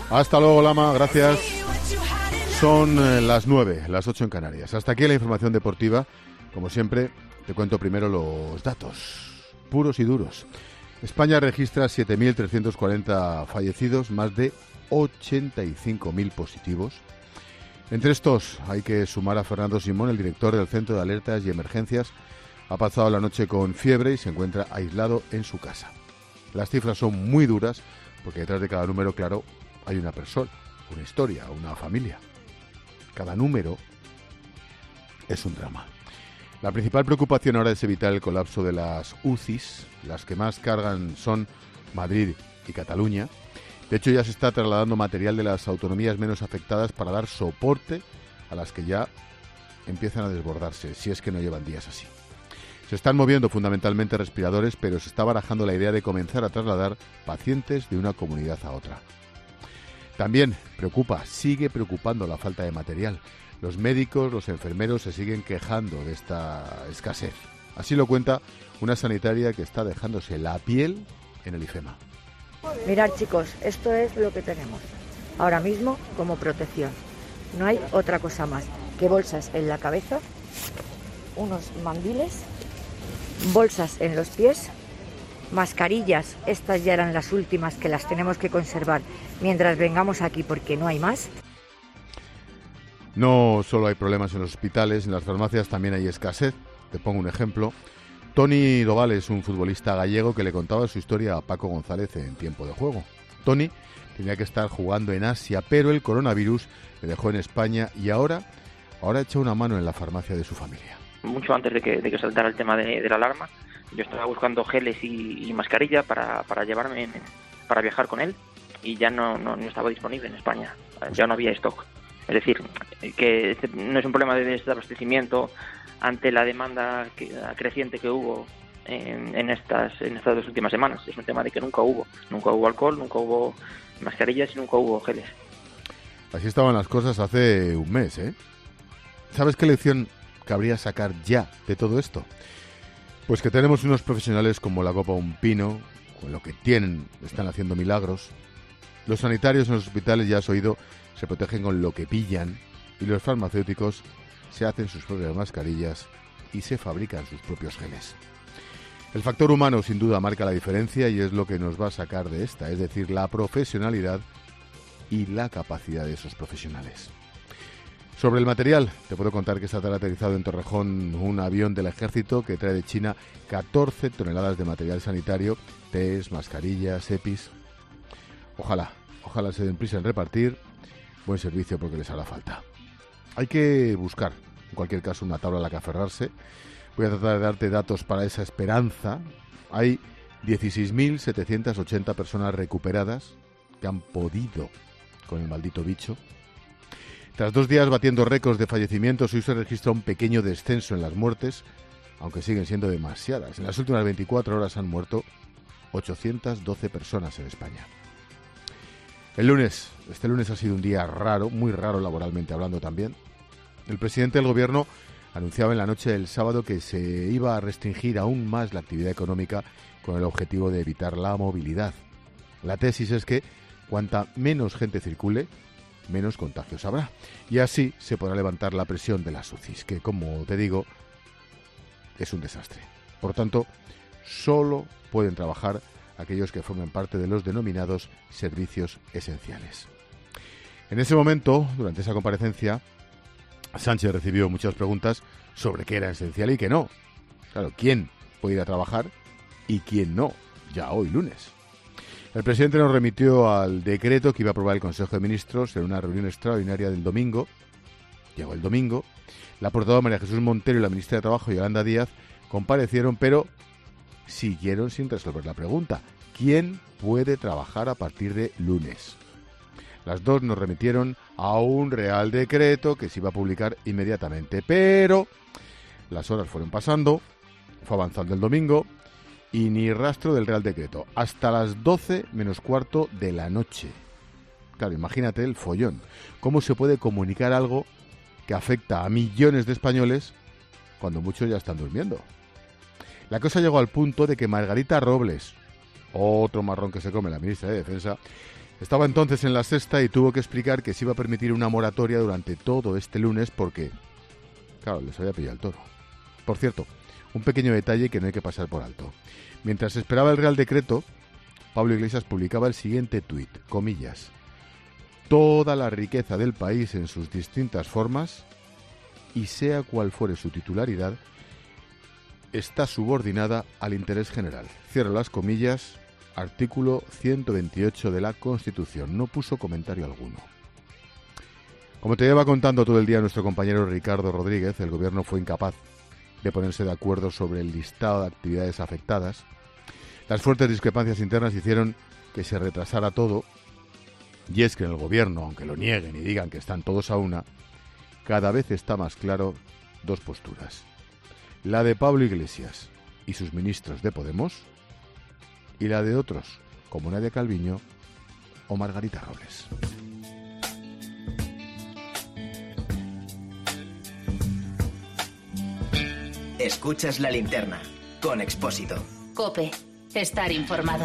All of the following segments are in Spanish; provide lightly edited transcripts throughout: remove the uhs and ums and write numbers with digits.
Hasta luego, Lama, gracias. Son las 9, las 8 en Canarias. Hasta aquí la información deportiva. Como siempre, te cuento primero los datos, puros y duros. España registra 7.340 fallecidos, más de 85.000 positivos. Entre estos hay que sumar a Fernando Simón, el director del Centro de Alertas y Emergencias. Ha pasado la noche con fiebre y se encuentra aislado en su casa. Las cifras son muy duras porque detrás de cada número, claro, hay una persona, una historia, una familia. Cada número es un drama. La principal preocupación ahora es evitar el colapso de las UCIs. Las que más cargan son Madrid y Cataluña. De hecho, ya se está trasladando material de las autonomías menos afectadas para dar soporte a las que ya empiezan a desbordarse, si es que no llevan días así. Se están moviendo fundamentalmente respiradores, pero se está barajando la idea de comenzar a trasladar pacientes de una comunidad a otra. También sigue preocupando la falta de material. Los médicos, los enfermeros se siguen quejando de esta escasez. Así lo cuenta una sanitaria que está dejándose la piel en el IFEMA. Mirad, chicos, esto es lo que tenemos ahora mismo como protección. No hay otra cosa más que bolsas en la cabeza, unos mandiles, bolsas en los pies, mascarillas. Estas ya eran las últimas que las tenemos que conservar mientras vengamos aquí porque no hay más. No solo hay problemas en los hospitales, en las farmacias también hay escasez. Te pongo un ejemplo. Toni Doval es un futbolista gallego que le contaba su historia a Paco González en tiempo de juego. Toni tenía que estar jugando en Asia, pero el coronavirus le dejó en España y ahora echa una mano en la farmacia de su familia. Mucho antes de que saltara el tema de la alarma, yo estaba buscando geles y mascarilla para llevarme, para viajar con él, y ya no estaba disponible en España, ya no había stock. Es decir, que no es un problema de desabastecimiento ante la demanda creciente que hubo en estas 2 últimas semanas. Es un tema de que nunca hubo alcohol, nunca hubo mascarillas y nunca hubo geles. Así estaban las cosas hace un mes, ¿eh? ¿Sabes qué lección cabría sacar ya de todo esto? Pues que tenemos unos profesionales como la copa un pino, con lo que tienen están haciendo milagros. Los sanitarios en los hospitales, ya has oído, se protegen con lo que pillan, y los farmacéuticos se hacen sus propias mascarillas y se fabrican sus propios geles. El factor humano sin duda marca la diferencia y es lo que nos va a sacar de esta, es decir, la profesionalidad y la capacidad de esos profesionales. Sobre el material, te puedo contar que está aterrizado en Torrejón un avión del ejército que trae de China 14 toneladas de material sanitario, test, mascarillas, EPIs. Ojalá se den prisa en repartir. Buen servicio porque les hará falta. Hay que buscar, en cualquier caso, una tabla a la que aferrarse. Voy a tratar de darte datos para esa esperanza. Hay 16.780 personas recuperadas que han podido con el maldito bicho. Tras 2 días batiendo récords de fallecimientos, hoy se registra un pequeño descenso en las muertes, aunque siguen siendo demasiadas. En las últimas 24 horas han muerto 812 personas en España. Este lunes ha sido un día raro, muy raro laboralmente hablando también. El presidente del gobierno anunciaba en la noche del sábado que se iba a restringir aún más la actividad económica con el objetivo de evitar la movilidad. La tesis es que cuanta menos gente circule, menos contagios habrá. Y así se podrá levantar la presión de las UCIs, que, como te digo, es un desastre. Por tanto, solo pueden trabajar aquellos que formen parte de los denominados servicios esenciales. En ese momento, durante esa comparecencia, Sánchez recibió muchas preguntas sobre qué era esencial y qué no. Claro, ¿quién puede ir a trabajar y quién no? Ya hoy, lunes. El presidente nos remitió al decreto que iba a aprobar el Consejo de Ministros en una reunión extraordinaria del domingo. Llegó el domingo. La portavoz María Jesús Montero y la ministra de Trabajo, Yolanda Díaz, comparecieron, pero siguieron sin resolver la pregunta. ¿Quién puede trabajar a partir de lunes? Las dos nos remitieron a un real decreto que se iba a publicar inmediatamente, pero las horas fueron pasando, fue avanzando el domingo y ni rastro del real decreto, hasta las 12 menos cuarto de la noche. Claro, imagínate el follón. ¿Cómo se puede comunicar algo que afecta a millones de españoles cuando muchos ya están durmiendo? La cosa llegó al punto de que Margarita Robles, otro marrón que se come la ministra de Defensa, Estaba entonces en La Sexta y tuvo que explicar que se iba a permitir una moratoria durante todo este lunes porque, claro, les había pillado el toro. Por cierto, un pequeño detalle que no hay que pasar por alto. Mientras esperaba el Real Decreto, Pablo Iglesias publicaba el siguiente tuit, comillas: toda la riqueza del país en sus distintas formas, y sea cual fuere su titularidad, está subordinada al interés general. Cierro las comillas, artículo 128 de la Constitución. No puso comentario alguno. Como te lleva contando todo el día nuestro compañero Ricardo Rodríguez, el gobierno fue incapaz de ponerse de acuerdo sobre el listado de actividades afectadas. Las fuertes discrepancias internas hicieron que se retrasara todo, y es que en el gobierno, aunque lo nieguen y digan que están todos a una, cada vez está más claro dos posturas: la de Pablo Iglesias y sus ministros de Podemos, y la de otros, como Nadia Calviño o Margarita Robles. Escuchas La Linterna, con Expósito. COPE. Estar informado.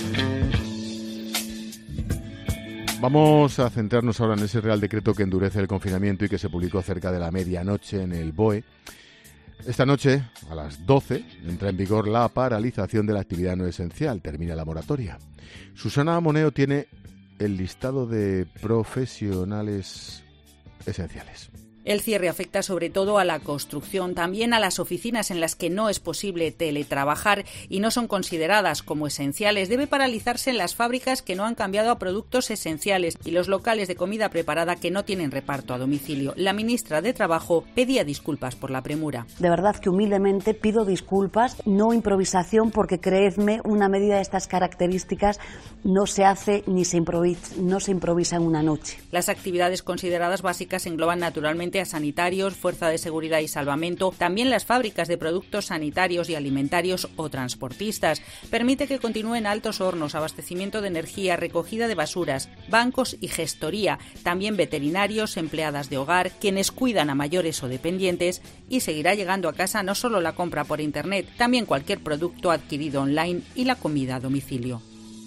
Vamos a centrarnos ahora en ese Real Decreto que endurece el confinamiento y que se publicó cerca de la medianoche en el BOE. Esta noche, a las 12, entra en vigor la paralización de la actividad no esencial. Termina la moratoria. Susana Moneo tiene el listado de profesionales esenciales. El cierre afecta sobre todo a la construcción, también a las oficinas en las que no es posible teletrabajar y no son consideradas como esenciales. Debe paralizarse en las fábricas que no han cambiado a productos esenciales y los locales de comida preparada que no tienen reparto a domicilio. La ministra de Trabajo pedía disculpas por la premura. De verdad que humildemente pido disculpas, no improvisación, porque creedme, una medida de estas características no se hace ni no se improvisa en una noche. Las actividades consideradas básicas engloban naturalmente a sanitarios, fuerza de seguridad y salvamento, también las fábricas de productos sanitarios y alimentarios o transportistas. Permite que continúen altos hornos, abastecimiento de energía, recogida de basuras, bancos y gestoría, también veterinarios, empleadas de hogar, quienes cuidan a mayores o dependientes, y seguirá llegando a casa no solo la compra por internet, también cualquier producto adquirido online y la comida a domicilio.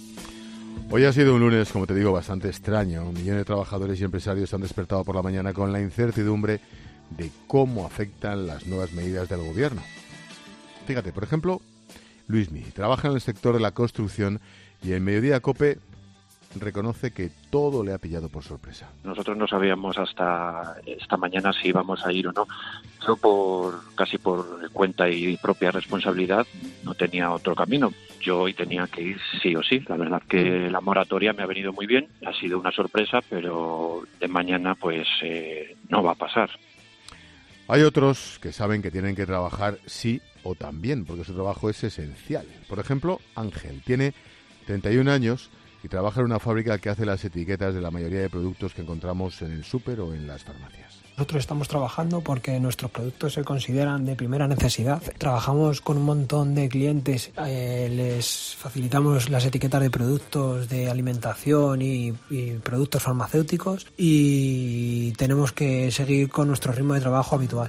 Hoy ha sido un lunes, como te digo, bastante extraño. Millones de trabajadores y empresarios se han despertado por la mañana con la incertidumbre de cómo afectan las nuevas medidas del gobierno. Fíjate, por ejemplo, Luismi trabaja en el sector de la construcción y en Mediodía COPE reconoce que todo le ha pillado por sorpresa. Nosotros no sabíamos hasta esta mañana si íbamos a ir o no. Yo casi por cuenta y propia responsabilidad no tenía otro camino. Yo hoy tenía que ir sí o sí. La verdad que la moratoria me ha venido muy bien. Ha sido una sorpresa, pero de mañana pues no va a pasar. Hay otros que saben que tienen que trabajar sí o también, porque su trabajo es esencial. Por ejemplo, Ángel tiene 31 años y trabaja en una fábrica que hace las etiquetas de la mayoría de productos que encontramos en el súper o en las farmacias. Nosotros estamos trabajando porque nuestros productos se consideran de primera necesidad. Trabajamos con un montón de clientes, les facilitamos las etiquetas de productos de alimentación y productos farmacéuticos, y tenemos que seguir con nuestro ritmo de trabajo habitual.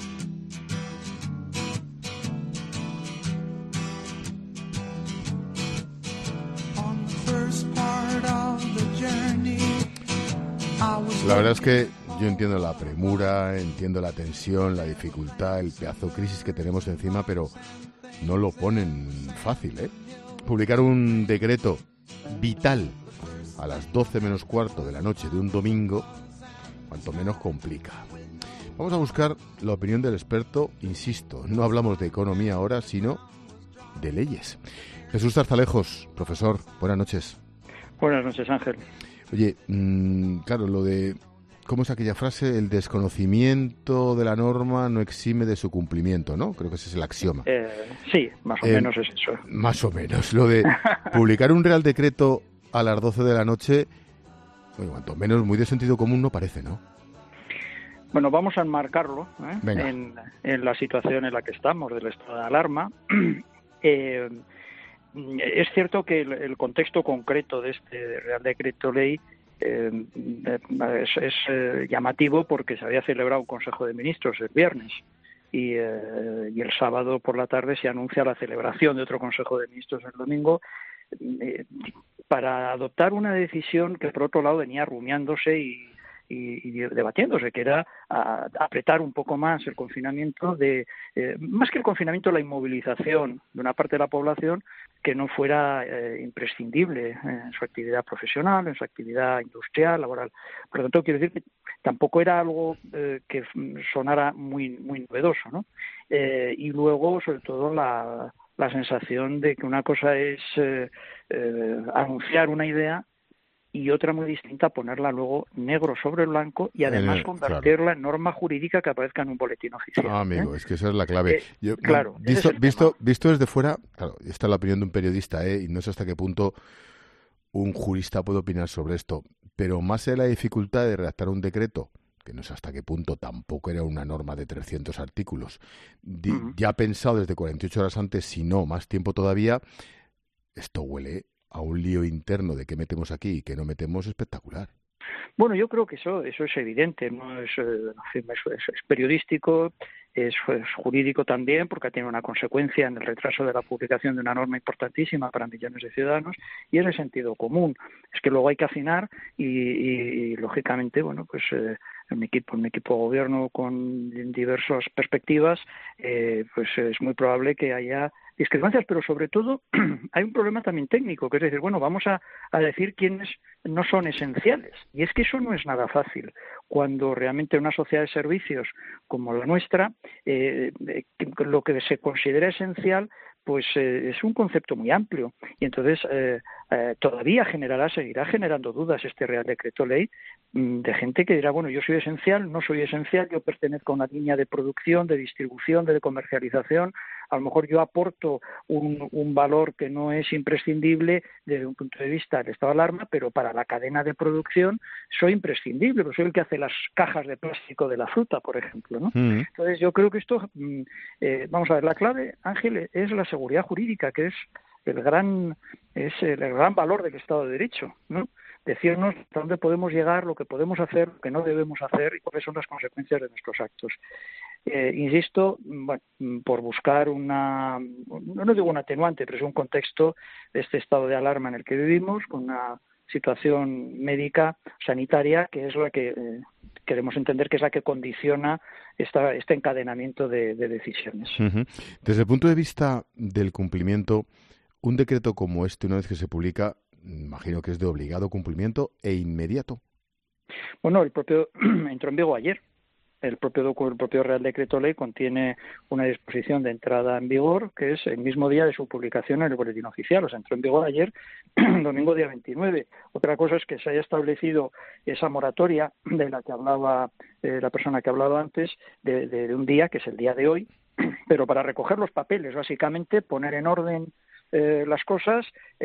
La verdad es que yo entiendo la premura, entiendo la tensión, la dificultad, el pedazo de crisis que tenemos encima, pero no lo ponen fácil, ¿eh? Publicar un decreto vital a las 12 menos cuarto de la noche de un domingo, cuanto menos complica. Vamos a buscar la opinión del experto, insisto, no hablamos de economía ahora, sino de leyes. Jesús Zarzalejos, profesor, buenas noches. Buenas noches, Ángel. Oye, claro, lo de, ¿cómo es aquella frase? El desconocimiento de la norma no exime de su cumplimiento, ¿no? Creo que ese es el axioma. Sí, más o menos es eso. Más o menos. Lo de publicar un Real Decreto a las 12 de la noche, bueno, cuanto menos muy de sentido común no parece, ¿no? Bueno, vamos a enmarcarlo en la situación en la que estamos, del estado de alarma. Es cierto que el contexto concreto de este Real Decreto Ley es llamativo, porque se había celebrado un Consejo de Ministros el viernes y el sábado por la tarde se anuncia la celebración de otro Consejo de Ministros el domingo, para adoptar una decisión que por otro lado venía rumiándose y debatiéndose, que era apretar un poco más el confinamiento, más que el confinamiento, la inmovilización de una parte de la población que no fuera imprescindible en su actividad profesional, en su actividad industrial, laboral. Por lo tanto, quiero decir que tampoco era algo que sonara muy novedoso, ¿no? Y luego, sobre todo, la sensación de que una cosa es anunciar una idea y otra muy distinta ponerla luego negro sobre blanco y además convertirla en norma jurídica que aparezca en un boletín oficial. Amigo, es que esa es la clave. Visto desde fuera, claro, esta es la opinión de un periodista, y no sé hasta qué punto un jurista puede opinar sobre esto, pero más allá de la dificultad de redactar un decreto, que no sé hasta qué punto tampoco era una norma de 300 artículos, ya pensado desde 48 horas antes, si no, más tiempo todavía, esto huele a un lío interno de qué metemos aquí y qué no metemos espectacular. Bueno, yo creo que eso es evidente, ¿no? Es periodístico, es jurídico también, porque tiene una consecuencia en el retraso de la publicación de una norma importantísima para millones de ciudadanos, y es de sentido común. Es que luego hay que afinar y lógicamente, bueno, pues en mi equipo de gobierno con diversas perspectivas, pues es muy probable que haya discrepancias, pero sobre todo hay un problema también técnico, que es decir, bueno, vamos a decir quiénes no son esenciales. Y es que eso no es nada fácil. Cuando realmente una sociedad de servicios como la nuestra, lo que se considera esencial, pues es un concepto muy amplio. Y entonces todavía seguirá generando dudas este Real Decreto Ley de gente que dirá, bueno, yo soy esencial, no soy esencial, yo pertenezco a una línea de producción, de distribución, de comercialización, a lo mejor yo aporto un valor que no es imprescindible desde un punto de vista del estado de alarma, pero para la cadena de producción soy imprescindible, pues soy el que hace las cajas de plástico de la fruta, por ejemplo, ¿no? Entonces yo creo que esto, vamos a ver, la clave, Ángel, es la seguridad jurídica, que es el gran valor del Estado de Derecho, ¿no? Decirnos hasta dónde podemos llegar, lo que podemos hacer, lo que no debemos hacer y cuáles son las consecuencias de nuestros actos. Insisto, bueno, por buscar no digo un atenuante, pero es un contexto de este estado de alarma en el que vivimos, con una situación médica, sanitaria, que es la que queremos entender que es la que condiciona este encadenamiento de decisiones. Desde el punto de vista del cumplimiento, un decreto como este, una vez que se publica, imagino que es de obligado cumplimiento e inmediato. Bueno, el propio entró en vigor ayer. El propio Real Decreto Ley contiene una disposición de entrada en vigor que es el mismo día de su publicación en el Boletín Oficial. O sea, entró en vigor ayer, domingo día 29. Otra cosa es que se haya establecido esa moratoria de la que hablaba la persona que ha hablado antes, de un día, que es el día de hoy, pero para recoger los papeles, básicamente, poner en orden las cosas,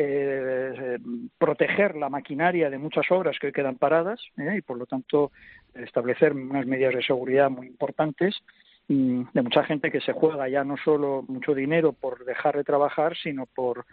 proteger la maquinaria de muchas obras que hoy quedan paradas y por lo tanto establecer unas medidas de seguridad muy importantes de mucha gente que se juega ya no solo mucho dinero por dejar de trabajar, sino por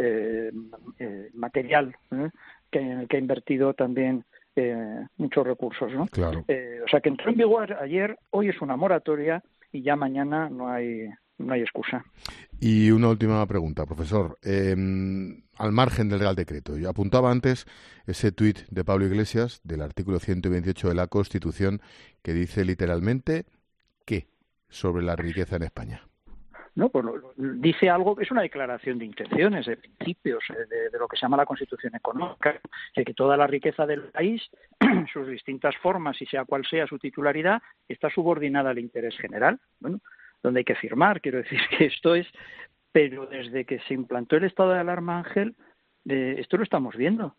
material en el que ha invertido también muchos recursos, ¿no? Claro. O sea que entró en vigor ayer, hoy es una moratoria y ya mañana no hay excusa. Y una última pregunta, profesor. Al margen del Real Decreto, yo apuntaba antes ese tuit de Pablo Iglesias del artículo 128 de la Constitución que dice literalmente ¿qué sobre la riqueza en España? No, pues dice algo, es una declaración de intenciones, de principios, de lo que se llama la Constitución económica, de que toda la riqueza del país, sus distintas formas y sea cual sea su titularidad, está subordinada al interés general. Bueno, donde hay que firmar, quiero decir que esto es, pero desde que se implantó el estado de alarma, Ángel, esto lo estamos viendo.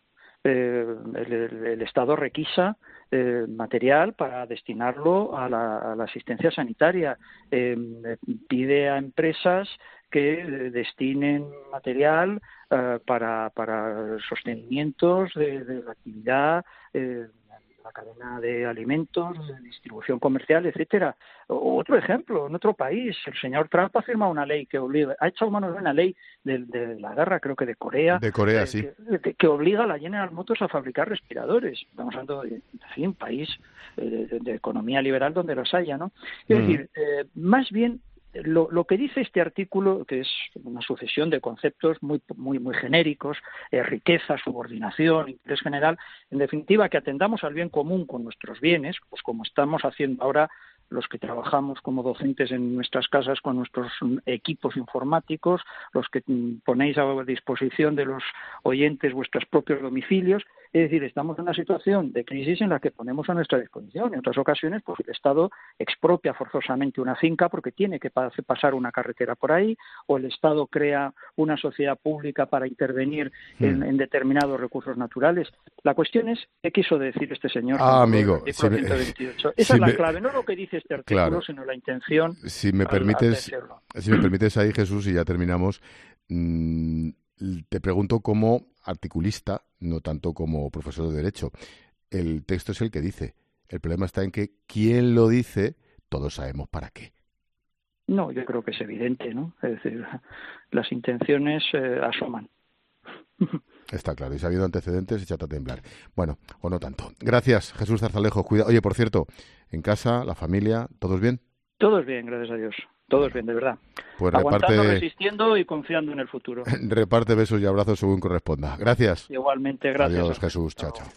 El Estado requisa material para destinarlo a la asistencia sanitaria, pide a empresas que destinen material para sostenimientos de la actividad, la cadena de alimentos, de distribución comercial, etcétera. Otro ejemplo, en otro país, el señor Trump ha firmado una ley que obliga, ha echado mano de una ley de la guerra, creo que de Corea. De Corea, sí. Que obliga a la General Motors a fabricar respiradores. Estamos hablando de un país de economía liberal donde los haya, ¿no? Es decir, más bien lo que dice este artículo, que es una sucesión de conceptos muy genéricos, riqueza, subordinación, interés general, en definitiva, que atendamos al bien común con nuestros bienes, pues como estamos haciendo ahora los que trabajamos como docentes en nuestras casas con nuestros equipos informáticos, los que ponéis a disposición de los oyentes vuestros propios domicilios. Es decir, estamos en una situación de crisis en la que ponemos a nuestra disposición. En otras ocasiones, pues el Estado expropia forzosamente una finca porque tiene que pasar una carretera por ahí, o el Estado crea una sociedad pública para intervenir en determinados recursos naturales. La cuestión es, ¿qué quiso decir este señor? Amigo, Esa es la clave, no lo que dice este artículo, claro, sino la intención. Si me permites, ahí, Jesús, y ya terminamos, te pregunto como articulista, no tanto como profesor de Derecho. El texto es el que dice. El problema está en que quien lo dice, todos sabemos para qué. No, yo creo que es evidente, ¿no? Es decir, las intenciones asoman. Está claro, y si ha habido antecedentes, échate a temblar. Bueno, o no tanto. Gracias, Jesús Zarzalejo. Oye, por cierto, en casa, la familia, ¿todos bien? Todos bien, gracias a Dios. Todos bien, de verdad. Pues aguantando, resistiendo y confiando en el futuro. Reparte besos y abrazos según corresponda. Gracias. Igualmente, gracias. Adiós, Jesús. Chao, chao.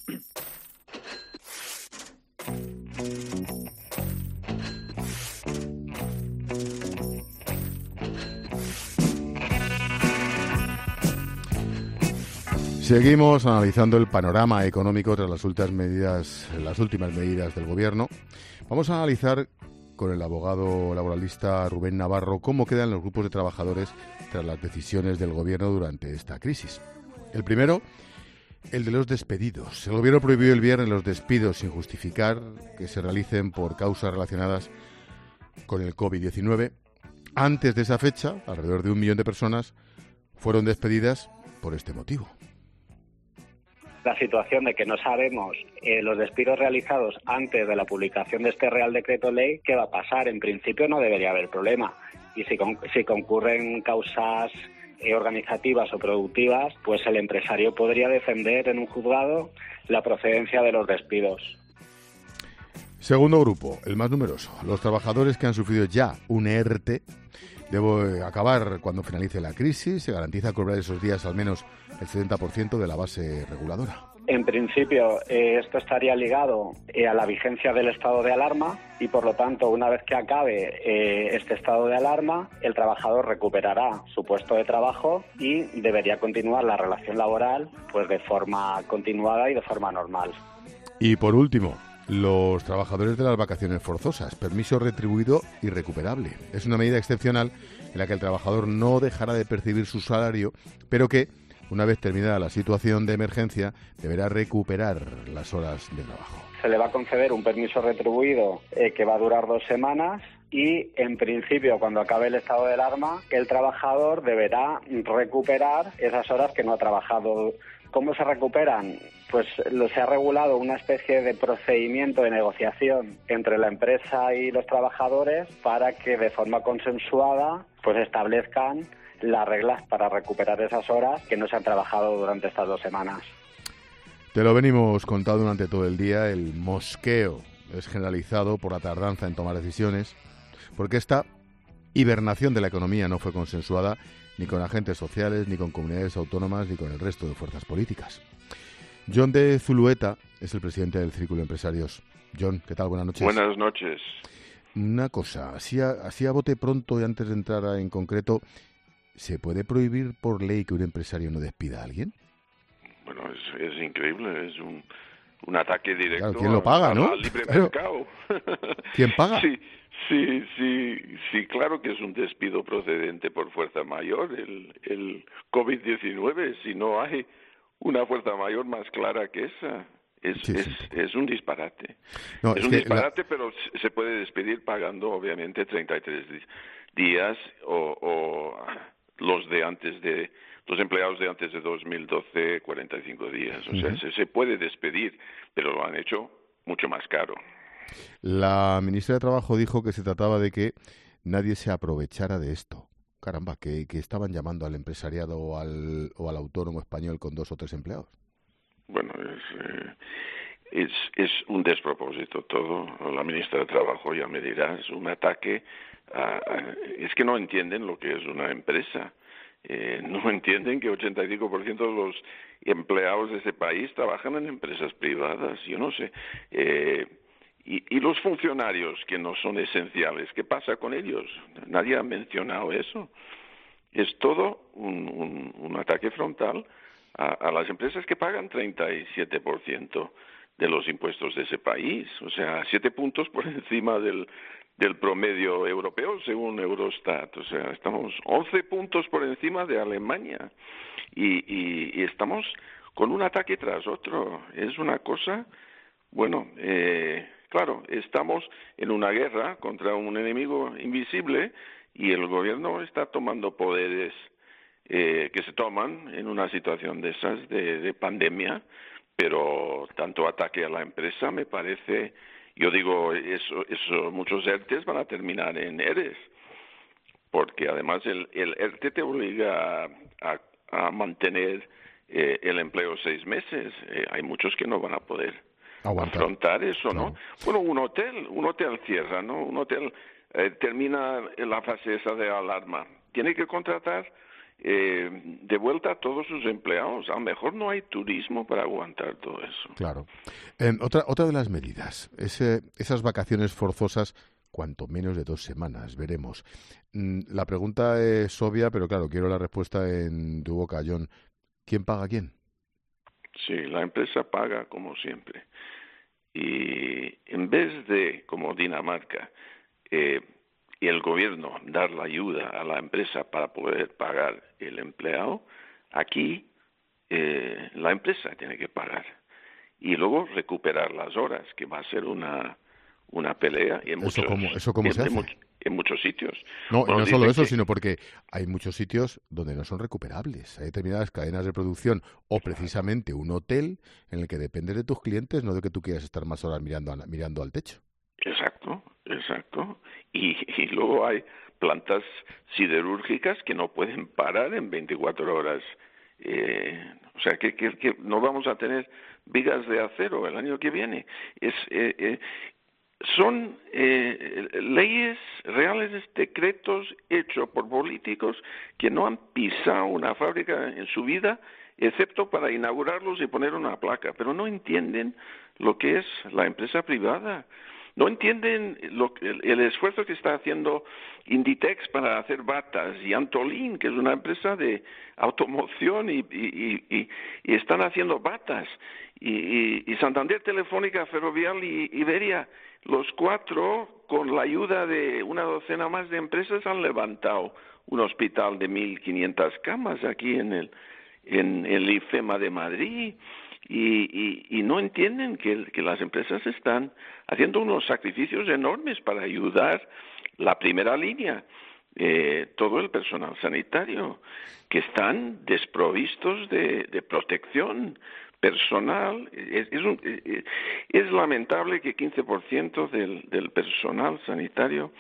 Seguimos analizando el panorama económico tras las últimas medidas del Gobierno. Vamos a analizar con el abogado laboralista Rubén Navarro cómo quedan los grupos de trabajadores tras las decisiones del Gobierno durante esta crisis. El primero, el de los despedidos. El Gobierno prohibió el viernes los despidos sin justificar que se realicen por causas relacionadas con el COVID-19. Antes de esa fecha, alrededor de 1 millón de personas fueron despedidas por este motivo. La situación de que no sabemos los despidos realizados antes de la publicación de este Real Decreto Ley, ¿qué va a pasar? En principio no debería haber problema. Y si concurren causas organizativas o productivas, pues el empresario podría defender en un juzgado la procedencia de los despidos. Segundo grupo, el más numeroso, los trabajadores que han sufrido ya un ERTE. Debe acabar cuando finalice la crisis. Se garantiza cobrar esos días al menos el 70% de la base reguladora. En principio, esto estaría ligado a la vigencia del estado de alarma y, por lo tanto, una vez que acabe este estado de alarma, el trabajador recuperará su puesto de trabajo y debería continuar la relación laboral pues de forma continuada y de forma normal. Y, por último, los trabajadores de las vacaciones forzosas, permiso retribuido y recuperable. Es una medida excepcional en la que el trabajador no dejará de percibir su salario, pero que, una vez terminada la situación de emergencia, deberá recuperar las horas de trabajo. Se le va a conceder un permiso retribuido que va a durar 2 semanas y, en principio, cuando acabe el estado de alarma, el trabajador deberá recuperar esas horas que no ha trabajado. ¿Cómo se recuperan? Pues se ha regulado una especie de procedimiento de negociación entre la empresa y los trabajadores para que de forma consensuada pues establezcan las reglas para recuperar esas horas que no se han trabajado durante estas 2 semanas. Te lo venimos contando durante todo el día. El mosqueo es generalizado por la tardanza en tomar decisiones, porque esta hibernación de la economía no fue consensuada ni con agentes sociales, ni con comunidades autónomas, ni con el resto de fuerzas políticas. John de Zulueta es el presidente del Círculo de Empresarios. John, ¿qué tal? Buenas noches. Buenas noches. Una cosa, así a bote pronto y antes de entrar en concreto, ¿se puede prohibir por ley que un empresario no despida a alguien? Bueno, es increíble, es un ataque directo. Claro, ¿quién lo paga, no? Al libre mercado. ¿Quién paga? Sí, claro que es un despido procedente por fuerza mayor, el COVID-19, si no hay una fuerza mayor más clara que esa. Es un disparate. No, es un disparate, pero se puede despedir pagando, obviamente, 33 días o los empleados de antes de 2012, 45 días. O sea, se puede despedir, pero lo han hecho mucho más caro. La ministra de Trabajo dijo que se trataba de que nadie se aprovechara de esto. Caramba, que estaban llamando al empresariado o al autónomo español con 2 o 3 empleados. Bueno, es un despropósito todo. La ministra de Trabajo ya me dirá, es un ataque es que no entienden lo que es una empresa. No entienden que 85% de los empleados de ese país trabajan en empresas privadas. Yo no sé. Y los funcionarios que no son esenciales, ¿qué pasa con ellos? Nadie ha mencionado eso. Es todo un ataque frontal a las empresas que pagan 37% de los impuestos de ese país. O sea, 7 puntos por encima del promedio europeo, según Eurostat. O sea, estamos 11 puntos por encima de Alemania. Y estamos con un ataque tras otro. Es una cosa, bueno, claro, estamos en una guerra contra un enemigo invisible y el gobierno está tomando poderes que se toman en una situación de esas de pandemia, pero tanto ataque a la empresa me parece, yo digo, eso muchos ERTEs van a terminar en ERES, porque además el ERTE te obliga a mantener el empleo 6 meses. Hay muchos que no van a poder afrontar eso, claro. ¿No? Bueno, un hotel cierra, ¿no? Un hotel termina la fase esa de alarma. Tiene que contratar de vuelta a todos sus empleados. A lo mejor no hay turismo para aguantar todo eso. Claro. Otra de las medidas, esas vacaciones forzosas, cuanto menos de 2 semanas, veremos. La pregunta es obvia, pero claro, quiero la respuesta en tu boca, John. ¿Quién paga a quién? Sí, la empresa paga como siempre. Y en vez de, como Dinamarca, el gobierno dar la ayuda a la empresa para poder pagar el empleado, aquí la empresa tiene que pagar. Y luego recuperar las horas, que va a ser una pelea. Y en ¿Eso cómo se hace? En muchos sitios. No, bueno, y no solo eso, sino porque hay muchos sitios donde no son recuperables. Hay determinadas cadenas de producción o precisamente un hotel en el que dependes de tus clientes, no de que tú quieras estar más horas mirando al techo. Exacto. Y luego hay plantas siderúrgicas que no pueden parar en 24 horas. O sea, que no vamos a tener vigas de acero el año que viene. Son leyes reales, decretos hechos por políticos que no han pisado una fábrica en su vida, excepto para inaugurarlos y poner una placa, pero no entienden lo que es la empresa privada. No entienden el esfuerzo que está haciendo Inditex para hacer batas y Antolin, que es una empresa de automoción y están haciendo batas. Y Santander, Telefónica, Ferrovial y Iberia, los 4, con la ayuda de una docena más de empresas, han levantado un hospital de 1.500 camas aquí en el IFEMA de Madrid. Y no entienden que las empresas están haciendo unos sacrificios enormes para ayudar la primera línea, todo el personal sanitario, que están desprovistos de protección personal. Es lamentable que 15% del personal sanitario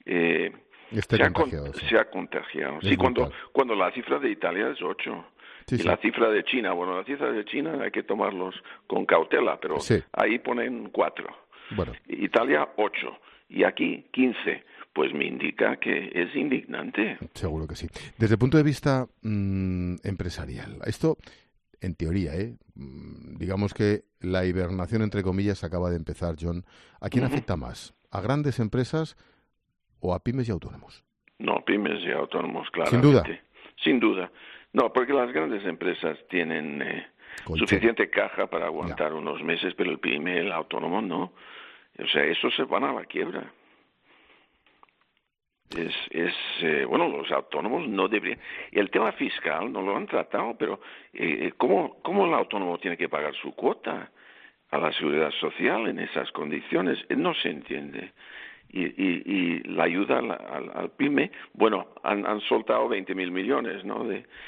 se ha contagiado. Sí, cuando la cifra de Italia es 8%. Sí, y la cifra de China, la cifra de China hay que tomarlos con cautela, pero ahí ponen 4. Bueno. Italia 8 y aquí 15. Pues me indica que es indignante. Seguro que sí. Desde el punto de vista empresarial, esto, en teoría, digamos que la hibernación, entre comillas, acaba de empezar, John. ¿A quién afecta más? ¿A grandes empresas o a pymes y autónomos? No, pymes y autónomos, claro. Sin duda. No, porque las grandes empresas tienen suficiente caja para aguantar unos meses, pero el pyme, el autónomo no. O sea, esos se van a la quiebra. Los autónomos no deberían. El tema fiscal no lo han tratado, pero ¿cómo el autónomo tiene que pagar su cuota a la seguridad social en esas condiciones? No se entiende. Y la ayuda al pyme, han soltado 20.000 millones, ¿no?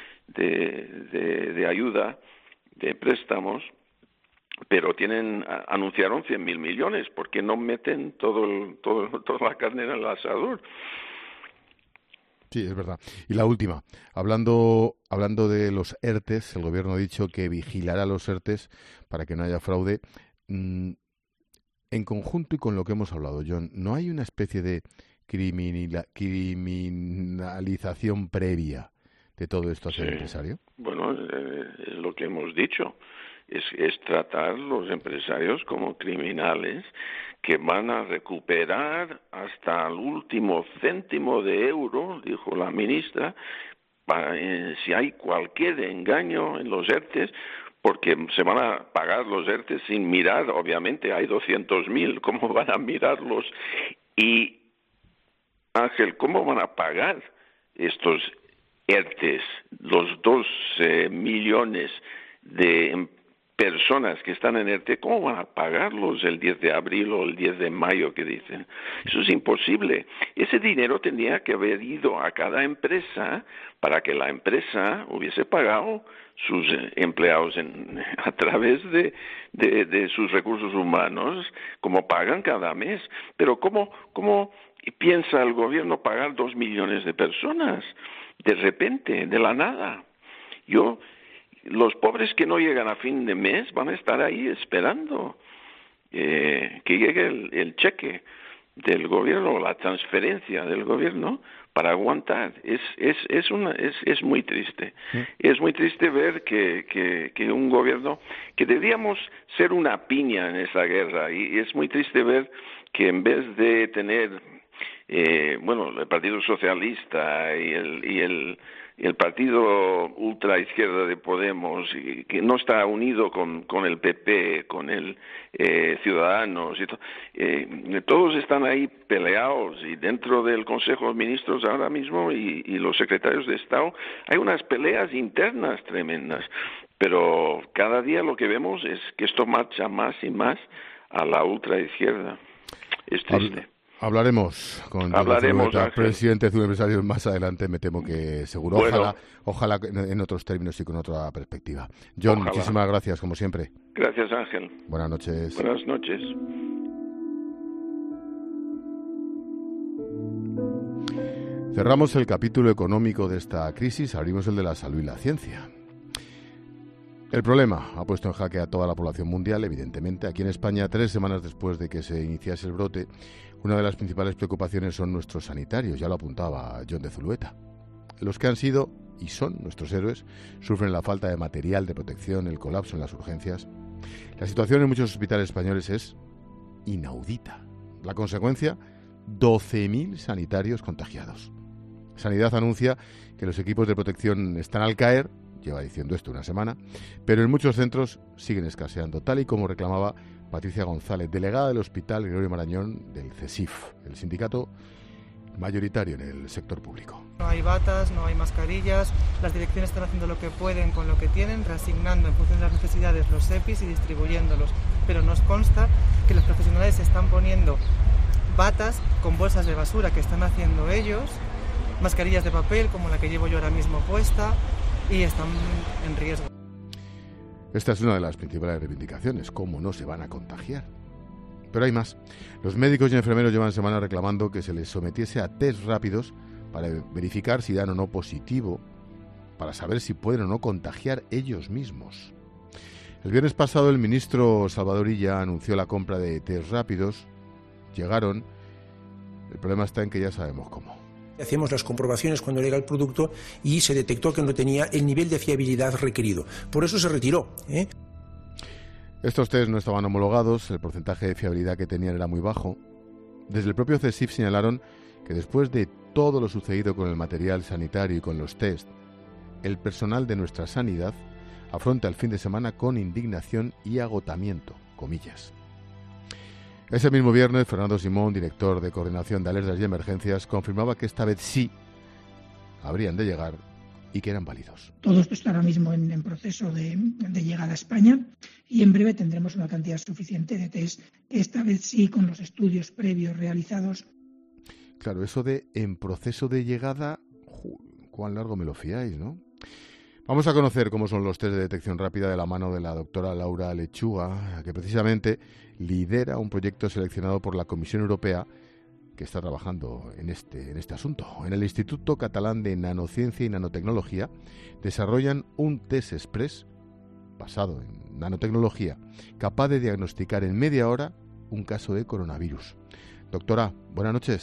de ayuda, de préstamos, pero anunciaron 100.000 millones. ¿Por qué no meten toda la carne en el asador? Sí, es verdad. Y la última, hablando de los ERTEs, el gobierno ha dicho que vigilará los ERTEs para que no haya fraude. En conjunto y con lo que hemos hablado, John, ¿no hay una especie de criminalización previa de todo esto hacia el empresario? Bueno, es lo que hemos dicho. Es tratar los empresarios como criminales que van a recuperar hasta el último céntimo de euro, dijo la ministra, si hay cualquier engaño en los ERTEs, porque se van a pagar los ERTEs sin mirar, obviamente hay 200.000, ¿cómo van a mirarlos? Y, Ángel, ¿cómo van a pagar estos ERTEs, los 2 millones de personas que están en ERTE? ¿Cómo van a pagarlos el 10 de abril o el 10 de mayo que dicen? Eso es imposible. Ese dinero tendría que haber ido a cada empresa para que la empresa hubiese pagado sus empleados a través de sus recursos humanos, como pagan cada mes. Pero ¿cómo piensa el gobierno pagar 2 millones de personas de repente, de la nada? Los pobres que no llegan a fin de mes van a estar ahí esperando que llegue el cheque del gobierno, la transferencia del gobierno para aguantar. Es muy triste. Es muy triste ver que un gobierno, que deberíamos ser una piña en esa guerra, y es muy triste ver que en vez de tener el Partido Socialista y el partido ultraizquierda de Podemos, que no está unido con el PP, con el Ciudadanos, todos están ahí peleados, y dentro del Consejo de Ministros ahora mismo y los secretarios de Estado hay unas peleas internas tremendas, pero cada día lo que vemos es que esto marcha más y más a la ultraizquierda. Es triste. Hablaremos con el presidente de Zoom Empresarios más adelante, me temo que seguro. Ojalá en otros términos y con otra perspectiva. John, muchísimas gracias, como siempre. Gracias, Ángel. Buenas noches. Buenas noches. Cerramos el capítulo económico de esta crisis, abrimos el de la salud y la ciencia. El problema ha puesto en jaque a toda la población mundial, evidentemente. Aquí en España, 3 semanas después de que se iniciase el brote, una de las principales preocupaciones son nuestros sanitarios, ya lo apuntaba John de Zulueta. Los que han sido y son nuestros héroes sufren la falta de material de protección, el colapso en las urgencias. La situación en muchos hospitales españoles es inaudita. La consecuencia, 12.000 sanitarios contagiados. Sanidad anuncia que los equipos de protección están al caer, lleva diciendo esto una semana, pero en muchos centros siguen escaseando, tal y como reclamaba Patricia González, delegada del Hospital Gregorio Marañón del CESIF, el sindicato mayoritario en el sector público. No hay batas, no hay mascarillas, las direcciones están haciendo lo que pueden con lo que tienen, reasignando en función de las necesidades los EPIs y distribuyéndolos, pero nos consta que los profesionales están poniendo batas con bolsas de basura que están haciendo ellos, mascarillas de papel como la que llevo yo ahora mismo puesta, y están en riesgo. Esta es una de las principales reivindicaciones, cómo no se van a contagiar. Pero hay más. Los médicos y enfermeros llevan semanas reclamando que se les sometiese a test rápidos para verificar si dan o no positivo, para saber si pueden o no contagiar ellos mismos. El viernes pasado el ministro Salvador Illa anunció la compra de test rápidos. Llegaron. El problema está en que ya sabemos cómo. Hacemos las comprobaciones cuando llega el producto y se detectó que no tenía el nivel de fiabilidad requerido. Por eso se retiró. Estos test no estaban homologados, el porcentaje de fiabilidad que tenían era muy bajo. Desde el propio CESIF señalaron que después de todo lo sucedido con el material sanitario y con los test, el personal de nuestra sanidad afronta el fin de semana con indignación y agotamiento, comillas. Ese mismo viernes, Fernando Simón, director de Coordinación de Alertas y Emergencias, confirmaba que esta vez sí habrían de llegar y que eran válidos. Todo esto está ahora mismo en proceso de llegada a España y en breve tendremos una cantidad suficiente de test, que esta vez sí, con los estudios previos realizados. Claro, eso de en proceso de llegada, cuán largo me lo fiáis, ¿no? Vamos a conocer cómo son los test de detección rápida de la mano de la doctora Laura Lechuga, que precisamente lidera un proyecto seleccionado por la Comisión Europea que está trabajando en este asunto. En el Instituto Catalán de Nanociencia y Nanotecnología desarrollan un test express basado en nanotecnología capaz de diagnosticar en media hora un caso de coronavirus. Doctora, buenas noches.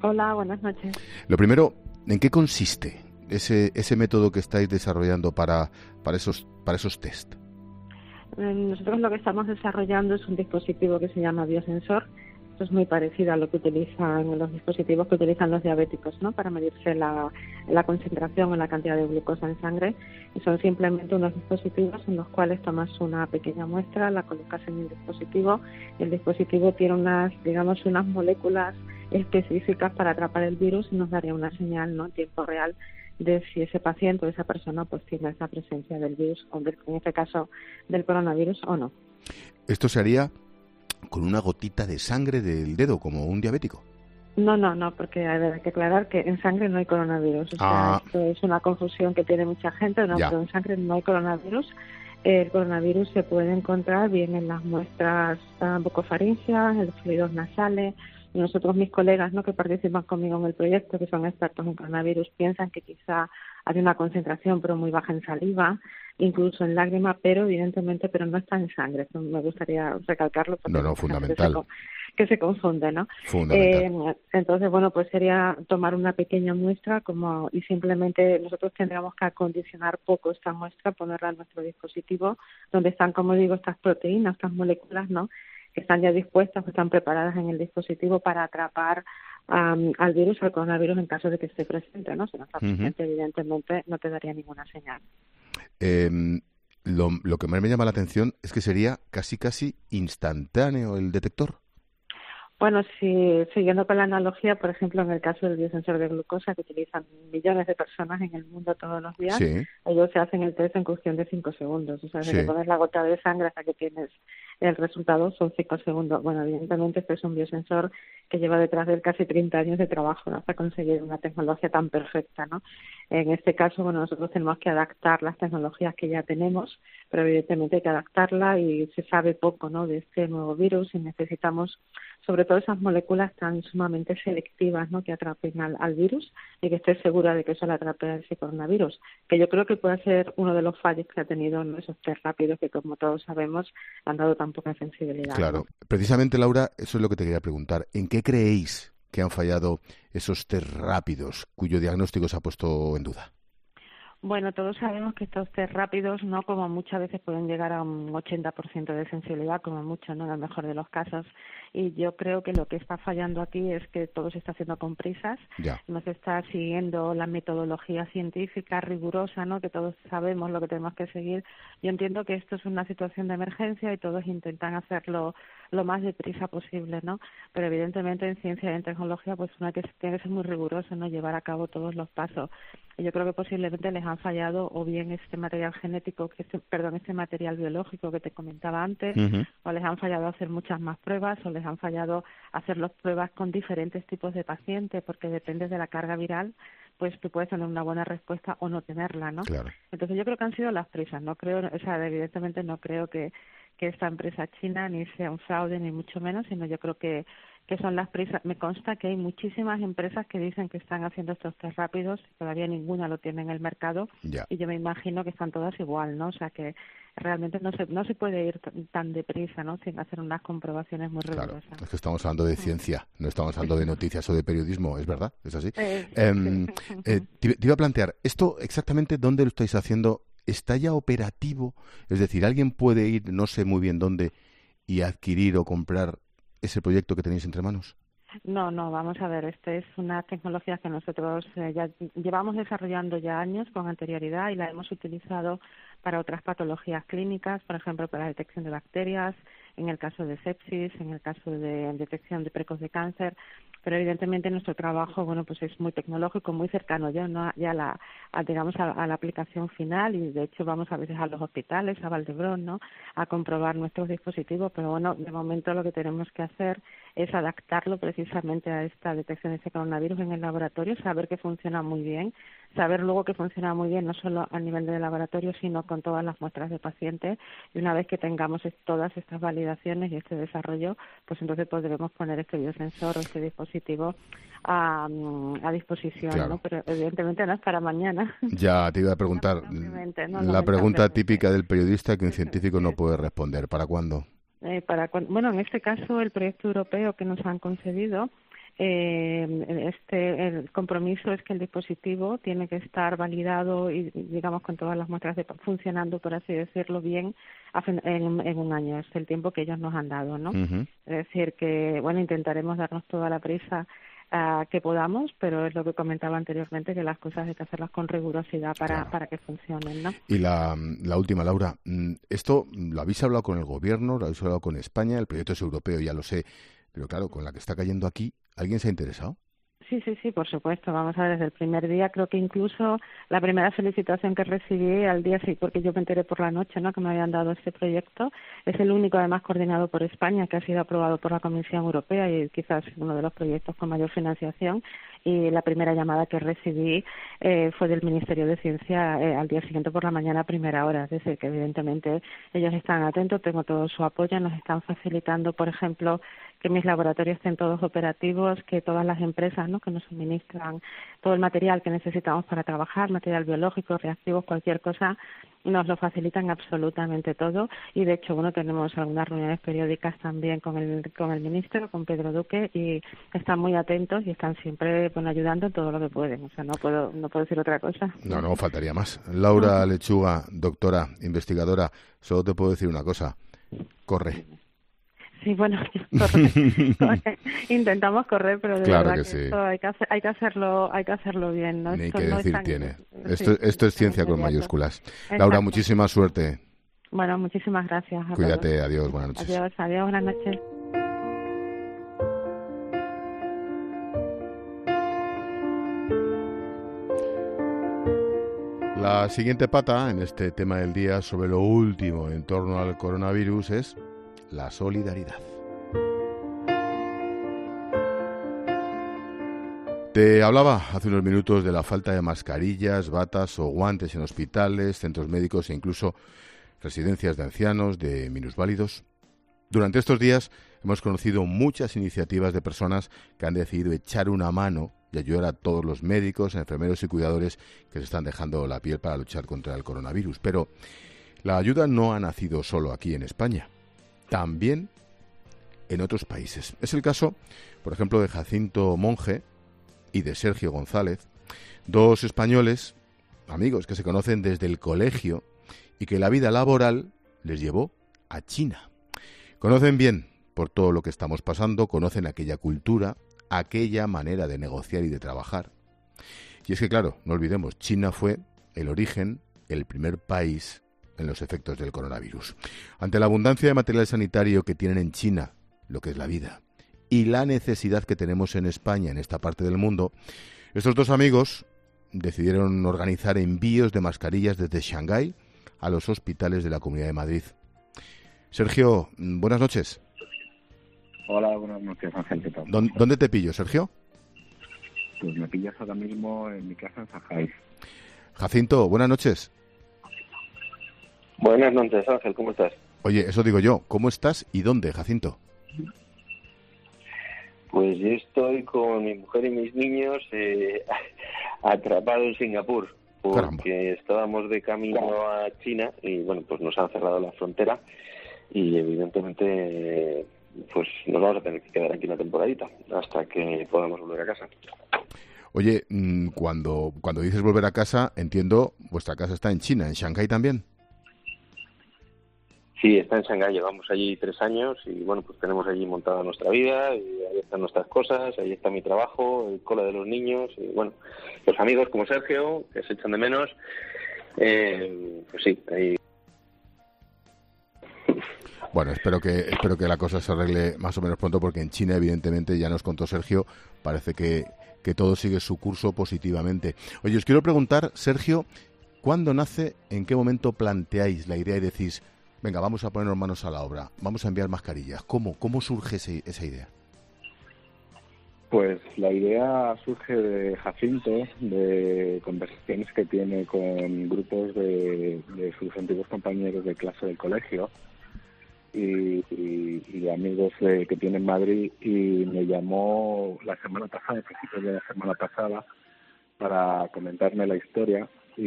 Hola, buenas noches. Lo primero, ¿en qué consiste ese método que estáis desarrollando para esos test? Nosotros lo que estamos desarrollando es un dispositivo que se llama biosensor. Esto es muy parecido a lo que utilizan los dispositivos que utilizan los diabéticos, ¿no? Para medirse la concentración o la cantidad de glucosa en sangre. Y son simplemente unos dispositivos en los cuales tomas una pequeña muestra, la colocas en el dispositivo. Y el dispositivo tiene unas moléculas específicas para atrapar el virus y nos daría una señal, ¿no?, en tiempo real de si ese paciente o esa persona pues tiene esa presencia del virus, o en este caso del coronavirus o no. ¿Esto se haría con una gotita de sangre del dedo, como un diabético? No, porque hay que aclarar que en sangre no hay coronavirus. O sea, esto es una confusión que tiene mucha gente, pero en sangre no hay coronavirus. El coronavirus se puede encontrar bien en las muestras bucofaríngeas, en los fluidos nasales. Nosotros, mis colegas, ¿no?, que participan conmigo en el proyecto, que son expertos en coronavirus, piensan que quizá hay una concentración pero muy baja en saliva, incluso en lágrima, pero evidentemente no está en sangre. Me gustaría recalcarlo porque fundamental. Que se confunde, ¿no? Fundamental. Entonces, pues sería tomar una pequeña muestra y simplemente nosotros tendríamos que acondicionar poco esta muestra, ponerla en nuestro dispositivo, donde están, como digo, estas proteínas, estas moléculas, ¿no?, que están ya dispuestas, que están preparadas en el dispositivo para atrapar al virus, al coronavirus, en caso de que esté presente, ¿no? Si no está presente, evidentemente no te daría ninguna señal. Lo que más me llama la atención es que sería casi instantáneo el detector. Bueno, si siguiendo con la analogía, por ejemplo, en el caso del biosensor de glucosa que utilizan millones de personas en el mundo todos los días, ellos se hacen el test en cuestión de 5 segundos. O sea, desde que pones la gota de sangre hasta que tienes el resultado son 5 segundos. Bueno, evidentemente este es un biosensor que lleva detrás de él casi 30 años de trabajo, ¿no?, hasta conseguir una tecnología tan perfecta, ¿no? En este caso, nosotros tenemos que adaptar las tecnologías que ya tenemos, pero evidentemente hay que adaptarla y se sabe poco, ¿no?, de este nuevo virus y necesitamos sobre todo esas moléculas tan sumamente selectivas, ¿no?, que atrapen al virus y que estés segura de que eso le atrape a ese coronavirus, que yo creo que puede ser uno de los fallos que ha tenido, ¿no?, esos test rápidos que, como todos sabemos, han dado tan poca sensibilidad. Claro. ¿no? Precisamente, Laura, eso es lo que te quería preguntar. ¿En qué creéis que han fallado esos test rápidos cuyo diagnóstico se ha puesto en duda? Bueno, todos sabemos que estos test rápidos, no, como muchas veces pueden llegar a un 80% de sensibilidad, como mucho, no, en el mejor de los casos. Y yo creo que lo que está fallando aquí es que todo se está haciendo con prisas, no se está siguiendo la metodología científica rigurosa, ¿no?, que todos sabemos lo que tenemos que seguir. Yo entiendo que esto es una situación de emergencia y todos intentan hacerlo lo más deprisa posible, ¿no? Pero evidentemente en ciencia y en tecnología pues tiene que ser muy riguroso, ¿no?, llevar a cabo todos los pasos. Y yo creo que posiblemente les han fallado o bien este material genético, este material biológico que te comentaba antes, o les han fallado hacer muchas más pruebas, o les han fallado hacer las pruebas con diferentes tipos de pacientes, porque depende de la carga viral, pues tú puedes tener una buena respuesta o no tenerla, ¿no? Claro. Entonces yo creo que han sido las prisas, evidentemente no creo que esta empresa china ni sea un fraude ni mucho menos, sino yo creo que son las prisas. Me consta que hay muchísimas empresas que dicen que están haciendo estos test rápidos y todavía ninguna lo tiene en el mercado y yo me imagino que están todas igual, ¿no? O sea que realmente no se puede ir tan deprisa, ¿no?, sin hacer unas comprobaciones muy rigurosas. Claro, es que estamos hablando de ciencia, no estamos hablando de noticias o de periodismo, ¿es verdad? ¿Es así? Te iba a plantear, ¿esto exactamente dónde lo estáis haciendo? ¿Está ya operativo? Es decir, ¿alguien puede ir, no sé muy bien dónde, y adquirir o comprar ese proyecto que tenéis entre manos? No, vamos a ver, esta es una tecnología que nosotros ya llevamos desarrollando ya años con anterioridad y la hemos utilizado para otras patologías clínicas, por ejemplo, para la detección de bacterias, en el caso de sepsis, en el caso de detección de precoz de cáncer, pero evidentemente nuestro trabajo, pues es muy tecnológico, muy cercano ya a la aplicación final y de hecho vamos a veces a los hospitales, a Valdebrón, ¿no?, a comprobar nuestros dispositivos, pero de momento lo que tenemos que hacer es adaptarlo precisamente a esta detección de este coronavirus en el laboratorio, saber que funciona muy bien, saber luego que funciona muy bien no solo a nivel de laboratorio, sino con todas las muestras de pacientes, y una vez que tengamos todas estas validaciones y este desarrollo, pues entonces podremos poner este biosensor o este dispositivo a disposición, claro. ¿no? Pero evidentemente no es para mañana. Ya te iba a preguntar, la pregunta típica del periodista que un científico no puede responder, ¿para cuándo? Bueno, en este caso el proyecto europeo que nos han concedido el compromiso es que el dispositivo tiene que estar validado y, digamos, con todas las muestras funcionando, por así decirlo, bien en un año. Es el tiempo que ellos nos han dado, ¿no? Uh-huh. Es decir, que, bueno, intentaremos darnos toda la prisa que podamos, pero es lo que comentaba anteriormente, que las cosas hay que hacerlas con rigurosidad para que funcionen, ¿no? Y la última, Laura, esto lo habéis hablado con el gobierno, lo habéis hablado con España, el proyecto es europeo, ya lo sé, pero claro, con la que está cayendo aquí, ¿alguien se ha interesado? Sí, por supuesto. Vamos a ver, desde el primer día, creo que incluso la primera felicitación que recibí al día, sí, porque yo me enteré por la noche, ¿no?, que me habían dado este proyecto. Es el único, además, coordinado por España, que ha sido aprobado por la Comisión Europea y quizás uno de los proyectos con mayor financiación. Y la primera llamada que recibí fue del Ministerio de Ciencia al día siguiente por la mañana a primera hora. Es decir, que evidentemente ellos están atentos, tengo todo su apoyo, nos están facilitando, por ejemplo, que mis laboratorios estén todos operativos, que todas las empresas, ¿no?, que nos suministran todo el material que necesitamos para trabajar, material biológico, reactivos, cualquier cosa, nos lo facilitan absolutamente todo. Y de hecho, bueno, tenemos algunas reuniones periódicas también con el ministro, con Pedro Duque, y están muy atentos y están siempre, bueno, ayudando en todo lo que pueden. O sea, no puedo decir otra cosa. No, faltaría más. Laura Lechuga, doctora, investigadora, solo te puedo decir una cosa: corre. Sí, bueno, intentamos correr, pero de claro verdad que que sí. esto hay que hacerlo bien, ¿no? Ni Esto que no decir es tan, tiene. sí, Esto es ciencia con mayúsculas. Laura, muchísima suerte. Bueno, muchísimas gracias. Cuídate, adiós, buenas noches. Adiós, buenas noches. La siguiente pata en este tema del día sobre lo último en torno al coronavirus es la solidaridad. Te hablaba hace unos minutos de la falta de mascarillas, batas o guantes en hospitales, centros médicos e incluso residencias de ancianos, de minusválidos. Durante estos días hemos conocido muchas iniciativas de personas que han decidido echar una mano y ayudar a todos los médicos, enfermeros y cuidadores que se están dejando la piel para luchar contra el coronavirus. Pero la ayuda no ha nacido solo aquí en España, también en otros países. Es el caso, por ejemplo, de Jacinto Monge y de Sergio González, dos españoles, amigos que se conocen desde el colegio y que la vida laboral les llevó a China. Conocen bien por todo lo que estamos pasando, conocen aquella cultura, aquella manera de negociar y de trabajar. Y es que, claro, no olvidemos, China fue el origen, el primer país en los efectos del coronavirus. Ante la abundancia de material sanitario que tienen en China, lo que es la vida, y la necesidad que tenemos en España, en esta parte del mundo, estos dos amigos decidieron organizar envíos de mascarillas desde Shanghái a los hospitales de la Comunidad de Madrid. Sergio, buenas noches. Hola, buenas noches, Ángel, ¿qué tal? ¿Dónde te pillo, Sergio? Pues me pillas ahora mismo en mi casa en Shanghái. Jacinto, buenas noches. Buenas noches, Ángel, ¿cómo estás? Oye, eso digo yo, ¿cómo estás y dónde, Jacinto? Pues yo estoy con mi mujer y mis niños atrapados en Singapur, porque Caramba. Estábamos de camino a China y, bueno, pues nos han cerrado la frontera y evidentemente pues nos vamos a tener que quedar aquí una temporadita hasta que podamos volver a casa. Oye, cuando dices volver a casa, entiendo, vuestra casa está en China, ¿en Shanghái también? Sí, está en Shanghái, llevamos allí 3 años y, bueno, pues tenemos allí montada nuestra vida y ahí están nuestras cosas, ahí está mi trabajo, el cole de los niños y, bueno, los amigos como Sergio, que se echan de menos, pues sí, ahí. Bueno, espero que la cosa se arregle más o menos pronto, porque en China, evidentemente, ya nos contó Sergio, parece que todo sigue su curso positivamente. Oye, os quiero preguntar, Sergio, ¿cuándo nace, en qué momento planteáis la idea y decís, venga, vamos a ponernos manos a la obra, vamos a enviar mascarillas? ¿Cómo surge esa idea? Pues la idea surge de Jacinto, de conversaciones que tiene con grupos de sus antiguos compañeros de clase del colegio y amigos que tiene en Madrid, y me llamó la semana pasada, a principios de la semana pasada, para comentarme la historia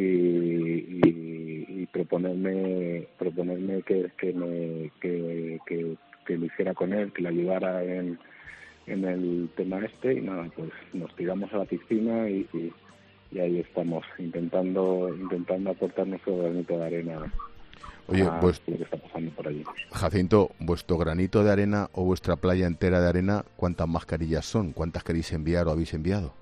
y proponerme que lo hiciera con él, que le ayudara en en el tema y nada, pues nos tiramos a la piscina y ahí estamos intentando aportar nuestro granito de arena. Oye, pues lo que está pasando por allí. Jacinto, vuestro granito de arena o vuestra playa entera de arena, ¿cuántas mascarillas son? ¿Cuántas queréis enviar o habéis enviado?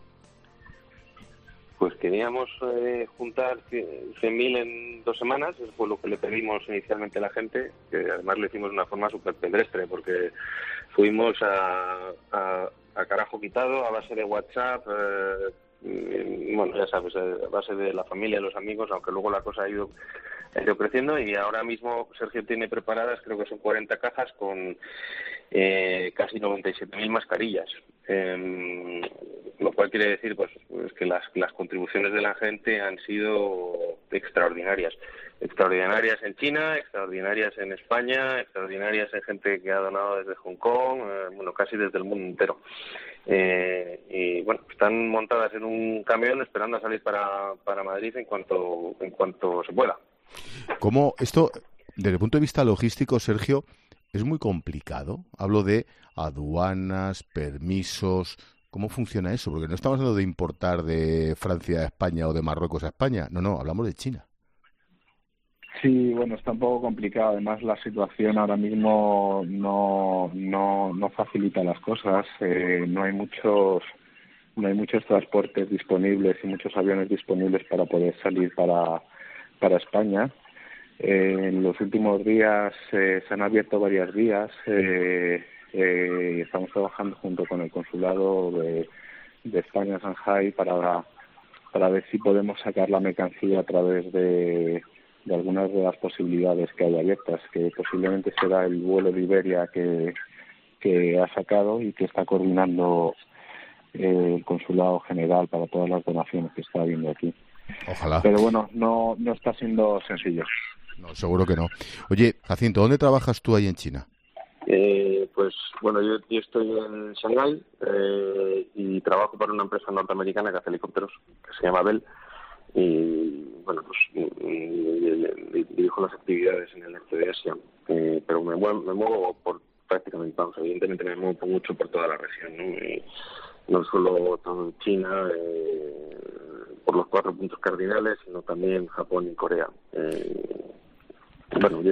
Pues queríamos juntar 100.000 en 2 semanas, eso fue lo que le pedimos inicialmente a la gente, que además lo hicimos de una forma súper pedestre, porque fuimos a carajo quitado, a base de WhatsApp, bueno, ya sabes, a base de la familia, los amigos, aunque luego la cosa ha ido creciendo, y ahora mismo Sergio tiene preparadas, creo que son 40 cajas con casi 97.000 mascarillas, lo cual quiere decir pues que las contribuciones de la gente han sido extraordinarias en China, extraordinarias en España, extraordinarias en gente que ha donado desde Hong Kong, bueno, casi desde el mundo entero. Y bueno, están montadas en un camión esperando a salir para Madrid en cuanto se pueda. ¿Cómo esto, desde el punto de vista logístico, Sergio, es muy complicado? Hablo de aduanas, permisos. ¿Cómo funciona eso? Porque no estamos hablando de importar de Francia a España o de Marruecos a España. No, hablamos de China. Sí, bueno, está un poco complicado. Además, la situación ahora mismo no facilita las cosas. No hay muchos transportes disponibles y muchos aviones disponibles para poder salir para España. En los últimos días se han abierto varias vías. Estamos trabajando junto con el consulado de España, Shanghái, para ver si podemos sacar la mercancía a través de algunas de las posibilidades que hay abiertas, que posiblemente será el vuelo de Iberia que ha sacado y que está coordinando el consulado general para todas las donaciones que está habiendo aquí. Ojalá. Pero bueno, no está siendo sencillo. No, seguro que no. Oye, Jacinto, ¿dónde trabajas tú ahí en China? Pues bueno, yo estoy en Shanghái y trabajo para una empresa norteamericana que hace helicópteros, que se llama Bell, y bueno, pues dirijo las actividades en el norte de Asia, pero me muevo por prácticamente, vamos, evidentemente me muevo mucho por toda la región, no solo todo China, por los 4 puntos cardinales, sino también Japón y Corea. Bueno,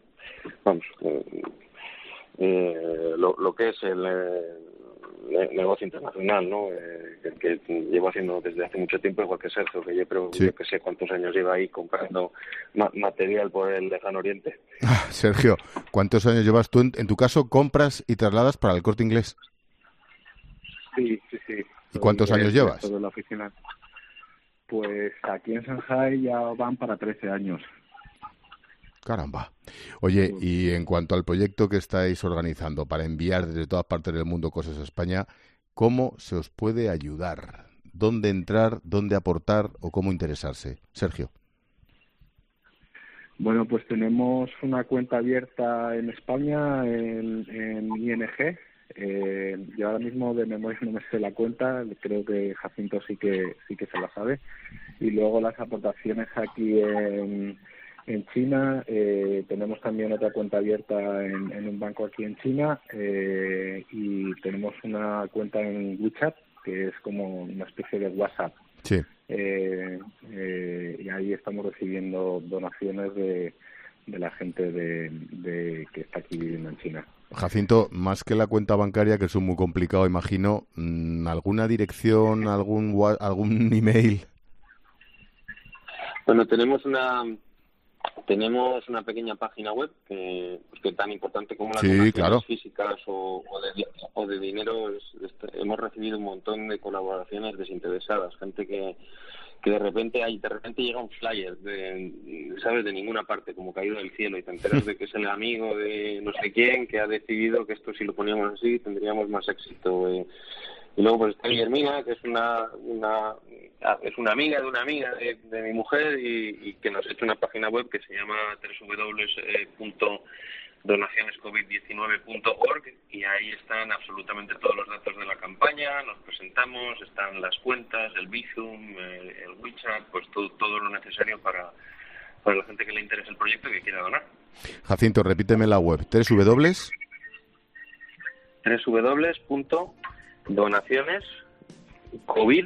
lo que es el negocio internacional, ¿no? Que llevo haciendo desde hace mucho tiempo, igual que Sergio, que yo creo que sé cuántos años lleva ahí comprando material por el lejano oriente. Sergio, ¿cuántos años llevas tú? En tu caso, compras y trasladas para el Corte Inglés. Sí. ¿Y cuántos años llevas? Todo en la oficina. Pues aquí en Shanghái ya van para 13 años. Caramba. Oye, y en cuanto al proyecto que estáis organizando para enviar desde todas partes del mundo cosas a España, ¿cómo se os puede ayudar? ¿Dónde entrar, dónde aportar o cómo interesarse? Sergio. Bueno, pues tenemos una cuenta abierta en España, en ING. Yo ahora mismo de memoria no me sé la cuenta, creo que Jacinto sí que se la sabe. Y luego las aportaciones aquí en China, tenemos también otra cuenta abierta en un banco aquí en China, y tenemos una cuenta en WeChat, que es como una especie de WhatsApp. Sí. Y ahí estamos recibiendo donaciones de la gente de que está aquí viviendo en China. Jacinto, más que la cuenta bancaria, que es muy complicado, imagino, ¿alguna dirección, algún email? Bueno, tenemos una pequeña página web que tan importante como las donaciones físicas o de dinero hemos recibido un montón de colaboraciones desinteresadas, gente que de repente llega un flyer de ninguna parte, como caído del cielo, y te enteras de que es el amigo de no sé quién que ha decidido que esto, si lo poníamos así, tendríamos más éxito. Y luego pues está Guillermina, que es una amiga de una amiga de mi mujer, y que nos ha hecho una página web que se llama www.donacionescovid19.org, y ahí están absolutamente todos los datos de la campaña, nos presentamos, están las cuentas, el Bizum, el WeChat, pues todo lo necesario para la gente que le interese el proyecto y que quiera donar. Jacinto, repíteme la web, www.donacionescovid donaciones COVID,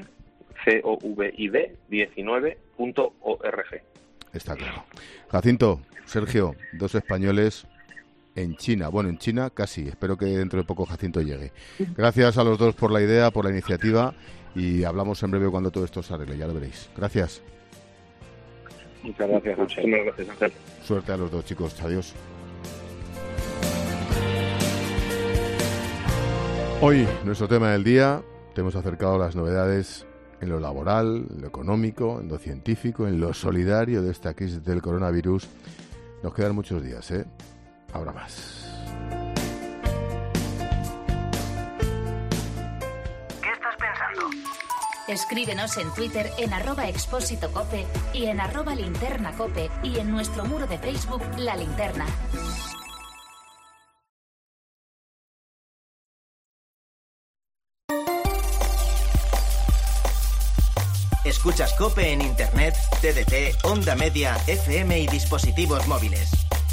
COVID-19.org. Está claro. Jacinto, Sergio, 2 españoles en China. Bueno, en China casi. Espero que dentro de poco Jacinto llegue. Gracias a los dos por la idea, por la iniciativa, y hablamos en breve cuando todo esto se arregle, ya lo veréis. Gracias. Muchas gracias, Ángel. Muchas gracias, Ángel. Suerte a los dos, chicos. Adiós. Hoy, nuestro tema del día, te hemos acercado las novedades en lo laboral, en lo económico, en lo científico, en lo solidario de esta crisis del coronavirus. Nos quedan muchos días, ¿eh? Habrá más. ¿Qué estás pensando? Escríbenos en Twitter en @expósitocope y en @linternacope y en nuestro muro de Facebook La Linterna. Escuchas COPE en Internet, TDT, Onda Media, FM y dispositivos móviles.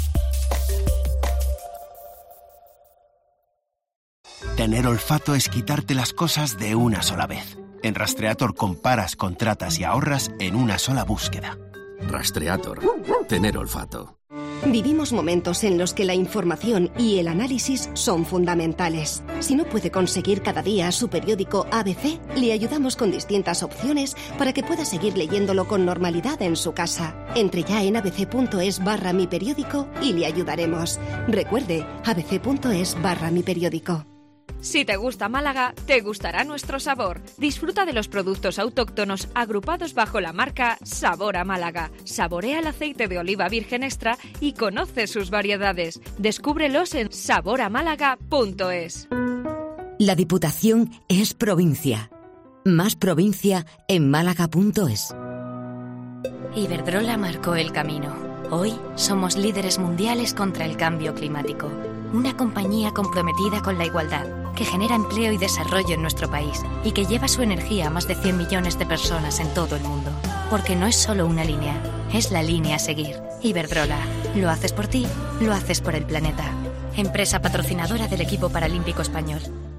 Tener olfato es quitarte las cosas de una sola vez. En Rastreator comparas, contratas y ahorras en una sola búsqueda. Rastreator. Tener olfato. Vivimos momentos en los que la información y el análisis son fundamentales. Si no puede conseguir cada día su periódico ABC, le ayudamos con distintas opciones para que pueda seguir leyéndolo con normalidad en su casa. Entre ya en abc.es/mi periódico y le ayudaremos. Recuerde, abc.es/mi periódico. Si te gusta Málaga, te gustará nuestro sabor. Disfruta de los productos autóctonos agrupados bajo la marca Sabor a Málaga. Saborea el aceite de oliva virgen extra y conoce sus variedades. Descúbrelos en saboramálaga.es. La Diputación es provincia. Más provincia en málaga.es. Iberdrola marcó el camino. Hoy somos líderes mundiales contra el cambio climático. Una compañía comprometida con la igualdad, que genera empleo y desarrollo en nuestro país y que lleva su energía a más de 100 millones de personas en todo el mundo. Porque no es solo una línea, es la línea a seguir. Iberdrola, lo haces por ti, lo haces por el planeta. Empresa patrocinadora del equipo paralímpico español.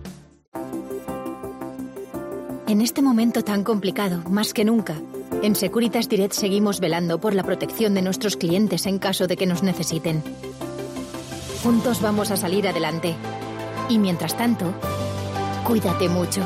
En este momento tan complicado, más que nunca, en Securitas Direct seguimos velando por la protección de nuestros clientes en caso de que nos necesiten. Juntos vamos a salir adelante. Y mientras tanto, cuídate mucho.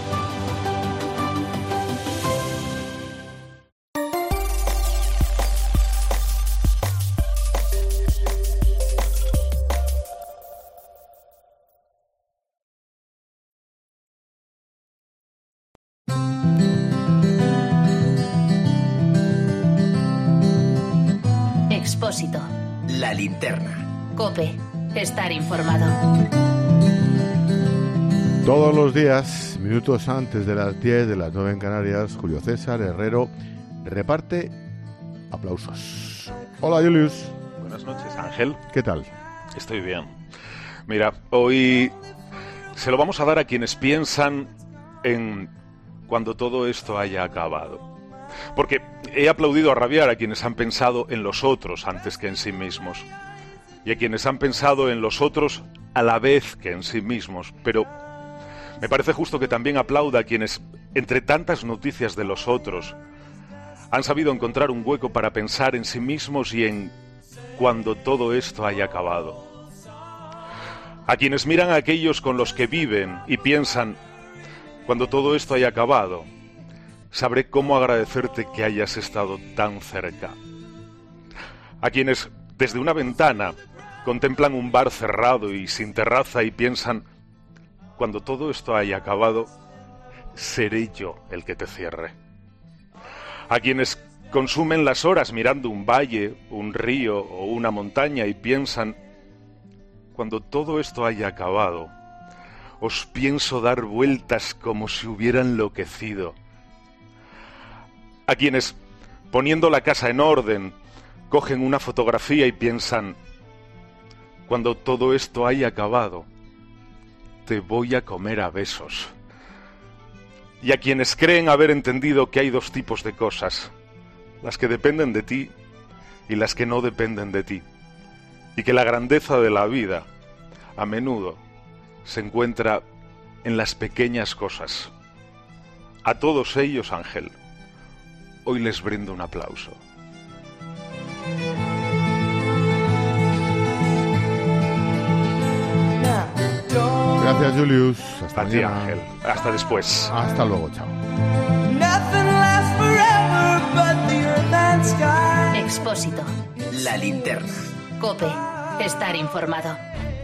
Expósito. La Linterna. COPE. Estar informado. Todos los días, minutos antes de las 10, de las 9 en Canarias, Julio César Herrero reparte aplausos. Hola, Julius. Buenas noches, Ángel. ¿Qué tal? Estoy bien. Mira, hoy se lo vamos a dar a quienes piensan en cuando todo esto haya acabado. Porque he aplaudido a rabiar a quienes han pensado en los otros antes que en sí mismos. Y a quienes han pensado en los otros a la vez que en sí mismos. Pero me parece justo que también aplauda a quienes, entre tantas noticias de los otros, han sabido encontrar un hueco para pensar en sí mismos y en cuando todo esto haya acabado. A quienes miran a aquellos con los que viven y piensan, cuando todo esto haya acabado, sabré cómo agradecerte que hayas estado tan cerca. A quienes, desde una ventana, contemplan un bar cerrado y sin terraza y piensan, cuando todo esto haya acabado, seré yo el que te cierre. A quienes consumen las horas mirando un valle, un río o una montaña y piensan, cuando todo esto haya acabado, os pienso dar vueltas como si hubiera enloquecido. A quienes, poniendo la casa en orden, cogen una fotografía y piensan, cuando todo esto haya acabado, te voy a comer a besos. Y a quienes creen haber entendido que hay dos tipos de cosas, las que dependen de ti y las que no dependen de ti, y que la grandeza de la vida, a menudo, se encuentra en las pequeñas cosas. A todos ellos, Ángel, hoy les brindo un aplauso. Gracias, Julius. Hasta ti, Ángel. Hasta después. Hasta luego, chao. Expósito. La linterna. COPE. Estar informado.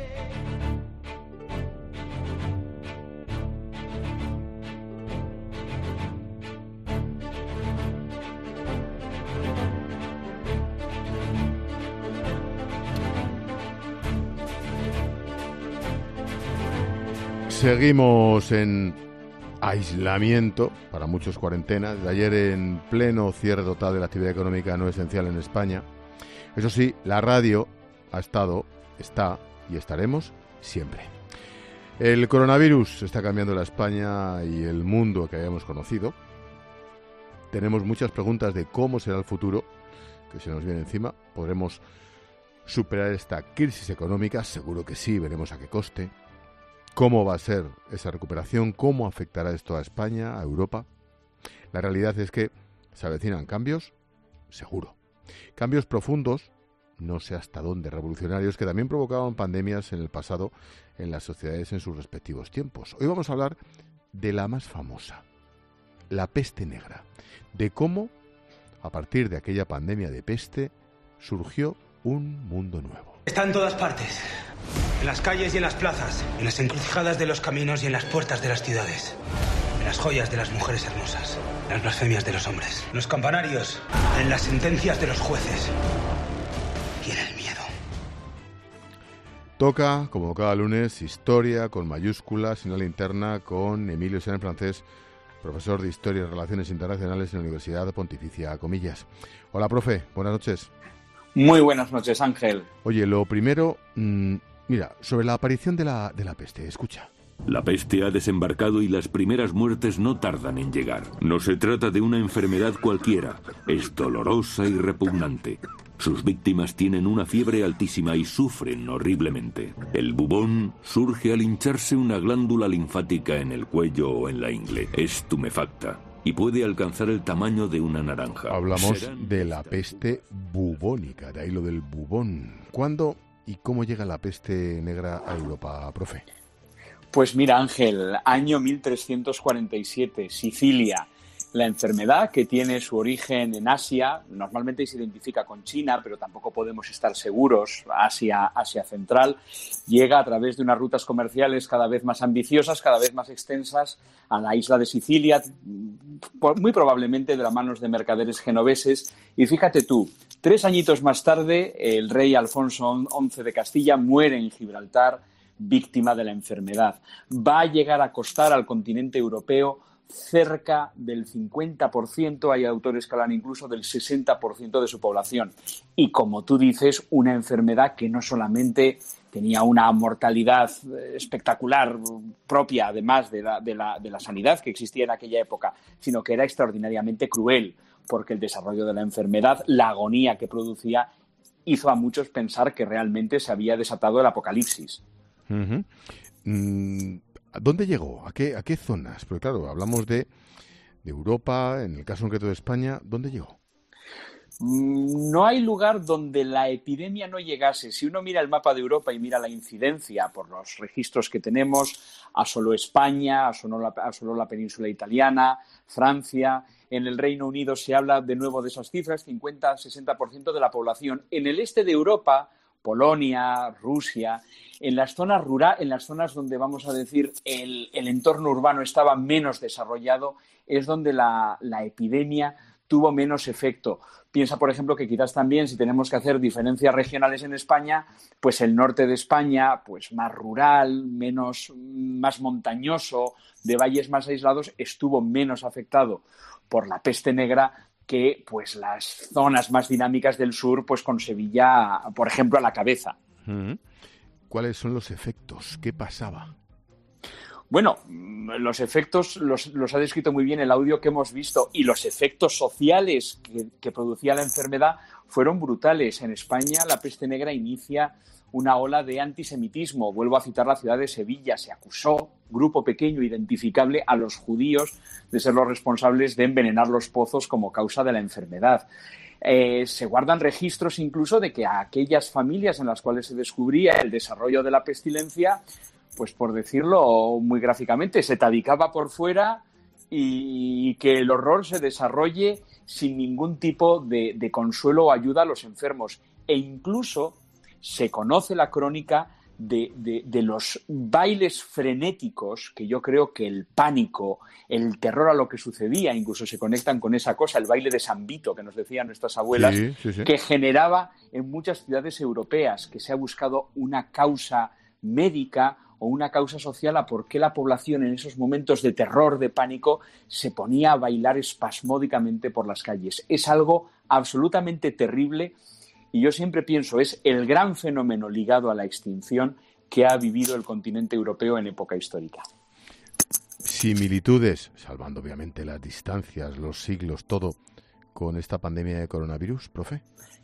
Seguimos en aislamiento, para muchos cuarentena, de ayer en pleno cierre total de la actividad económica no esencial en España. Eso sí, la radio ha estado, está y estaremos siempre. El coronavirus está cambiando la España y el mundo que habíamos conocido. Tenemos muchas preguntas de cómo será el futuro que se nos viene encima. ¿Podremos superar esta crisis económica? Seguro que sí, veremos a qué coste. ¿Cómo va a ser esa recuperación? ¿Cómo afectará esto a España, a Europa? La realidad es que se avecinan cambios, seguro. Cambios profundos, no sé hasta dónde, revolucionarios, que también provocaban pandemias en el pasado en las sociedades en sus respectivos tiempos. Hoy vamos a hablar de la más famosa, la peste negra, de cómo, a partir de aquella pandemia de peste, surgió un mundo nuevo. Está en todas partes. En las calles y en las plazas, en las encrucijadas de los caminos y en las puertas de las ciudades. En las joyas de las mujeres hermosas, en las blasfemias de los hombres. En los campanarios, en las sentencias de los jueces. Y en el miedo. Toca, como cada lunes, historia con mayúsculas y una linterna con Emilio Sáenz Francés, profesor de Historia y Relaciones Internacionales en la Universidad Pontificia Comillas. Hola, profe, buenas noches. Muy buenas noches, Ángel. Oye, lo primero, mira, sobre la aparición de la peste, escucha. La peste ha desembarcado y las primeras muertes no tardan en llegar. No se trata de una enfermedad cualquiera, es dolorosa y repugnante. Sus víctimas tienen una fiebre altísima y sufren horriblemente. El bubón surge al hincharse una glándula linfática en el cuello o en la ingle. Es tumefacta y puede alcanzar el tamaño de una naranja. Hablamos de la peste bubónica, de ahí lo del bubón. ¿Cuándo y cómo llega la peste negra a Europa, profe? Pues mira, Ángel, año 1347, Sicilia. La enfermedad, que tiene su origen en Asia, normalmente se identifica con China, pero tampoco podemos estar seguros, Asia Central, llega a través de unas rutas comerciales cada vez más ambiciosas, cada vez más extensas, a la isla de Sicilia, muy probablemente de las manos de mercaderes genoveses. Y fíjate tú, 3 añitos más tarde, el rey Alfonso XI de Castilla muere en Gibraltar, víctima de la enfermedad. Va a llegar a costar al continente europeo cerca del 50%, hay autores que hablan incluso del 60% de su población. Y como tú dices, una enfermedad que no solamente tenía una mortalidad espectacular propia, además de la sanidad que existía en aquella época, sino que era extraordinariamente cruel, porque el desarrollo de la enfermedad, la agonía que producía, hizo a muchos pensar que realmente se había desatado el apocalipsis. Uh-huh. ¿Dónde llegó? ¿A qué zonas? Porque claro, hablamos de Europa, en el caso concreto de España, ¿dónde llegó? No hay lugar donde la epidemia no llegase. Si uno mira el mapa de Europa y mira la incidencia por los registros que tenemos, asoló España, asoló la península italiana, Francia. En el Reino Unido se habla de nuevo de esas cifras, 50-60% de la población. En el este de Europa, Polonia, Rusia, en las zonas rurales, en las zonas donde vamos a decir el entorno urbano estaba menos desarrollado, es donde la epidemia tuvo menos efecto. Piensa, por ejemplo, que quizás también, si tenemos que hacer diferencias regionales en España, pues el norte de España, pues más rural, más montañoso, de valles más aislados, estuvo menos afectado por la peste negra que pues las zonas más dinámicas del sur, pues con Sevilla, por ejemplo, a la cabeza. ¿Cuáles son los efectos? ¿Qué pasaba? Bueno, los efectos los ha descrito muy bien el audio que hemos visto, y los efectos sociales que producía la enfermedad fueron brutales. En España la peste negra inicia una ola de antisemitismo. Vuelvo a citar la ciudad de Sevilla. Se acusó grupo pequeño identificable a los judíos de ser los responsables de envenenar los pozos como causa de la enfermedad. Se guardan registros incluso de que a aquellas familias en las cuales se descubría el desarrollo de la pestilencia, pues por decirlo muy gráficamente, se tabicaba por fuera y que el horror se desarrolle sin ningún tipo de consuelo o ayuda a los enfermos. E incluso se conoce la crónica de los bailes frenéticos, que yo creo que el pánico, el terror a lo que sucedía, incluso se conectan con esa cosa, el baile de San Vito, que nos decían nuestras abuelas, sí. Que generaba en muchas ciudades europeas, que se ha buscado una causa médica o una causa social a por qué la población en esos momentos de terror, de pánico, se ponía a bailar espasmódicamente por las calles. Es algo absolutamente terrible. Y yo siempre pienso, es el gran fenómeno ligado a la extinción que ha vivido el continente europeo en época histórica. Similitudes, salvando obviamente las distancias, los siglos, todo, con esta pandemia de coronavirus, profe.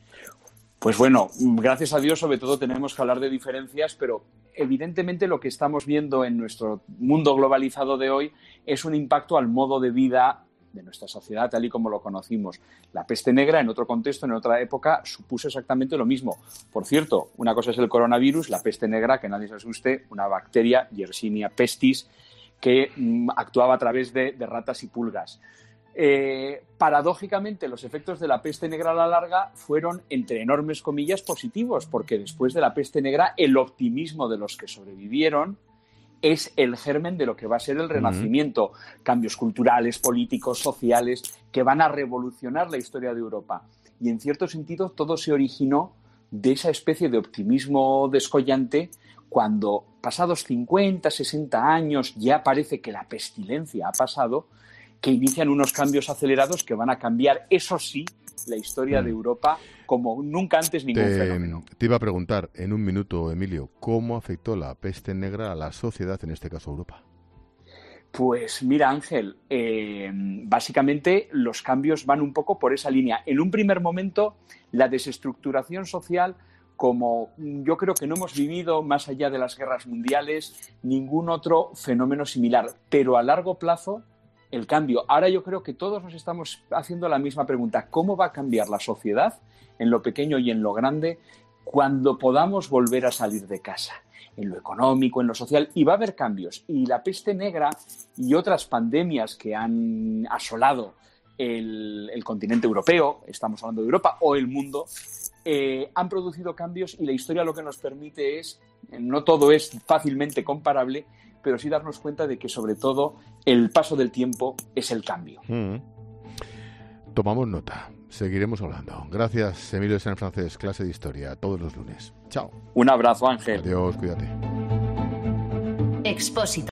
Pues bueno, gracias a Dios sobre todo tenemos que hablar de diferencias, pero evidentemente lo que estamos viendo en nuestro mundo globalizado de hoy es un impacto al modo de vida de nuestra sociedad tal y como lo conocimos. La peste negra, en otro contexto, en otra época, supuso exactamente lo mismo. Por cierto, una cosa es el coronavirus, la peste negra, que nadie se asuste, una bacteria, Yersinia pestis, que actuaba a través de ratas y pulgas. Paradójicamente, los efectos de la peste negra a la larga fueron, entre enormes comillas, positivos, porque después de la peste negra, el optimismo de los que sobrevivieron es el germen de lo que va a ser el Renacimiento. Cambios culturales, políticos, sociales, que van a revolucionar la historia de Europa. Y en cierto sentido todo se originó de esa especie de optimismo descollante cuando, pasados 50, 60 años, ya parece que la pestilencia ha pasado, que inician unos cambios acelerados que van a cambiar, eso sí, la historia de Europa como nunca antes ningún fenómeno. Te iba a preguntar en un minuto, Emilio, ¿cómo afectó la peste negra a la sociedad, en este caso Europa? Pues mira, Ángel, básicamente los cambios van un poco por esa línea. En un primer momento, la desestructuración social, como yo creo que no hemos vivido, más allá de las guerras mundiales, ningún otro fenómeno similar. Pero a largo plazo, el cambio. Ahora yo creo que todos nos estamos haciendo la misma pregunta. ¿Cómo va a cambiar la sociedad, en lo pequeño y en lo grande, cuando podamos volver a salir de casa? En lo económico, en lo social, y va a haber cambios. Y la peste negra y otras pandemias que han asolado el continente europeo, estamos hablando de Europa, o el mundo, han producido cambios, y la historia lo que nos permite es, no todo es fácilmente comparable, pero sí darnos cuenta de que sobre todo el paso del tiempo es el cambio. Tomamos nota, seguiremos hablando. Gracias, Emilio de San Francés, clase de historia, todos los lunes. Chao. Un abrazo, Ángel. Adiós, cuídate. Expósito.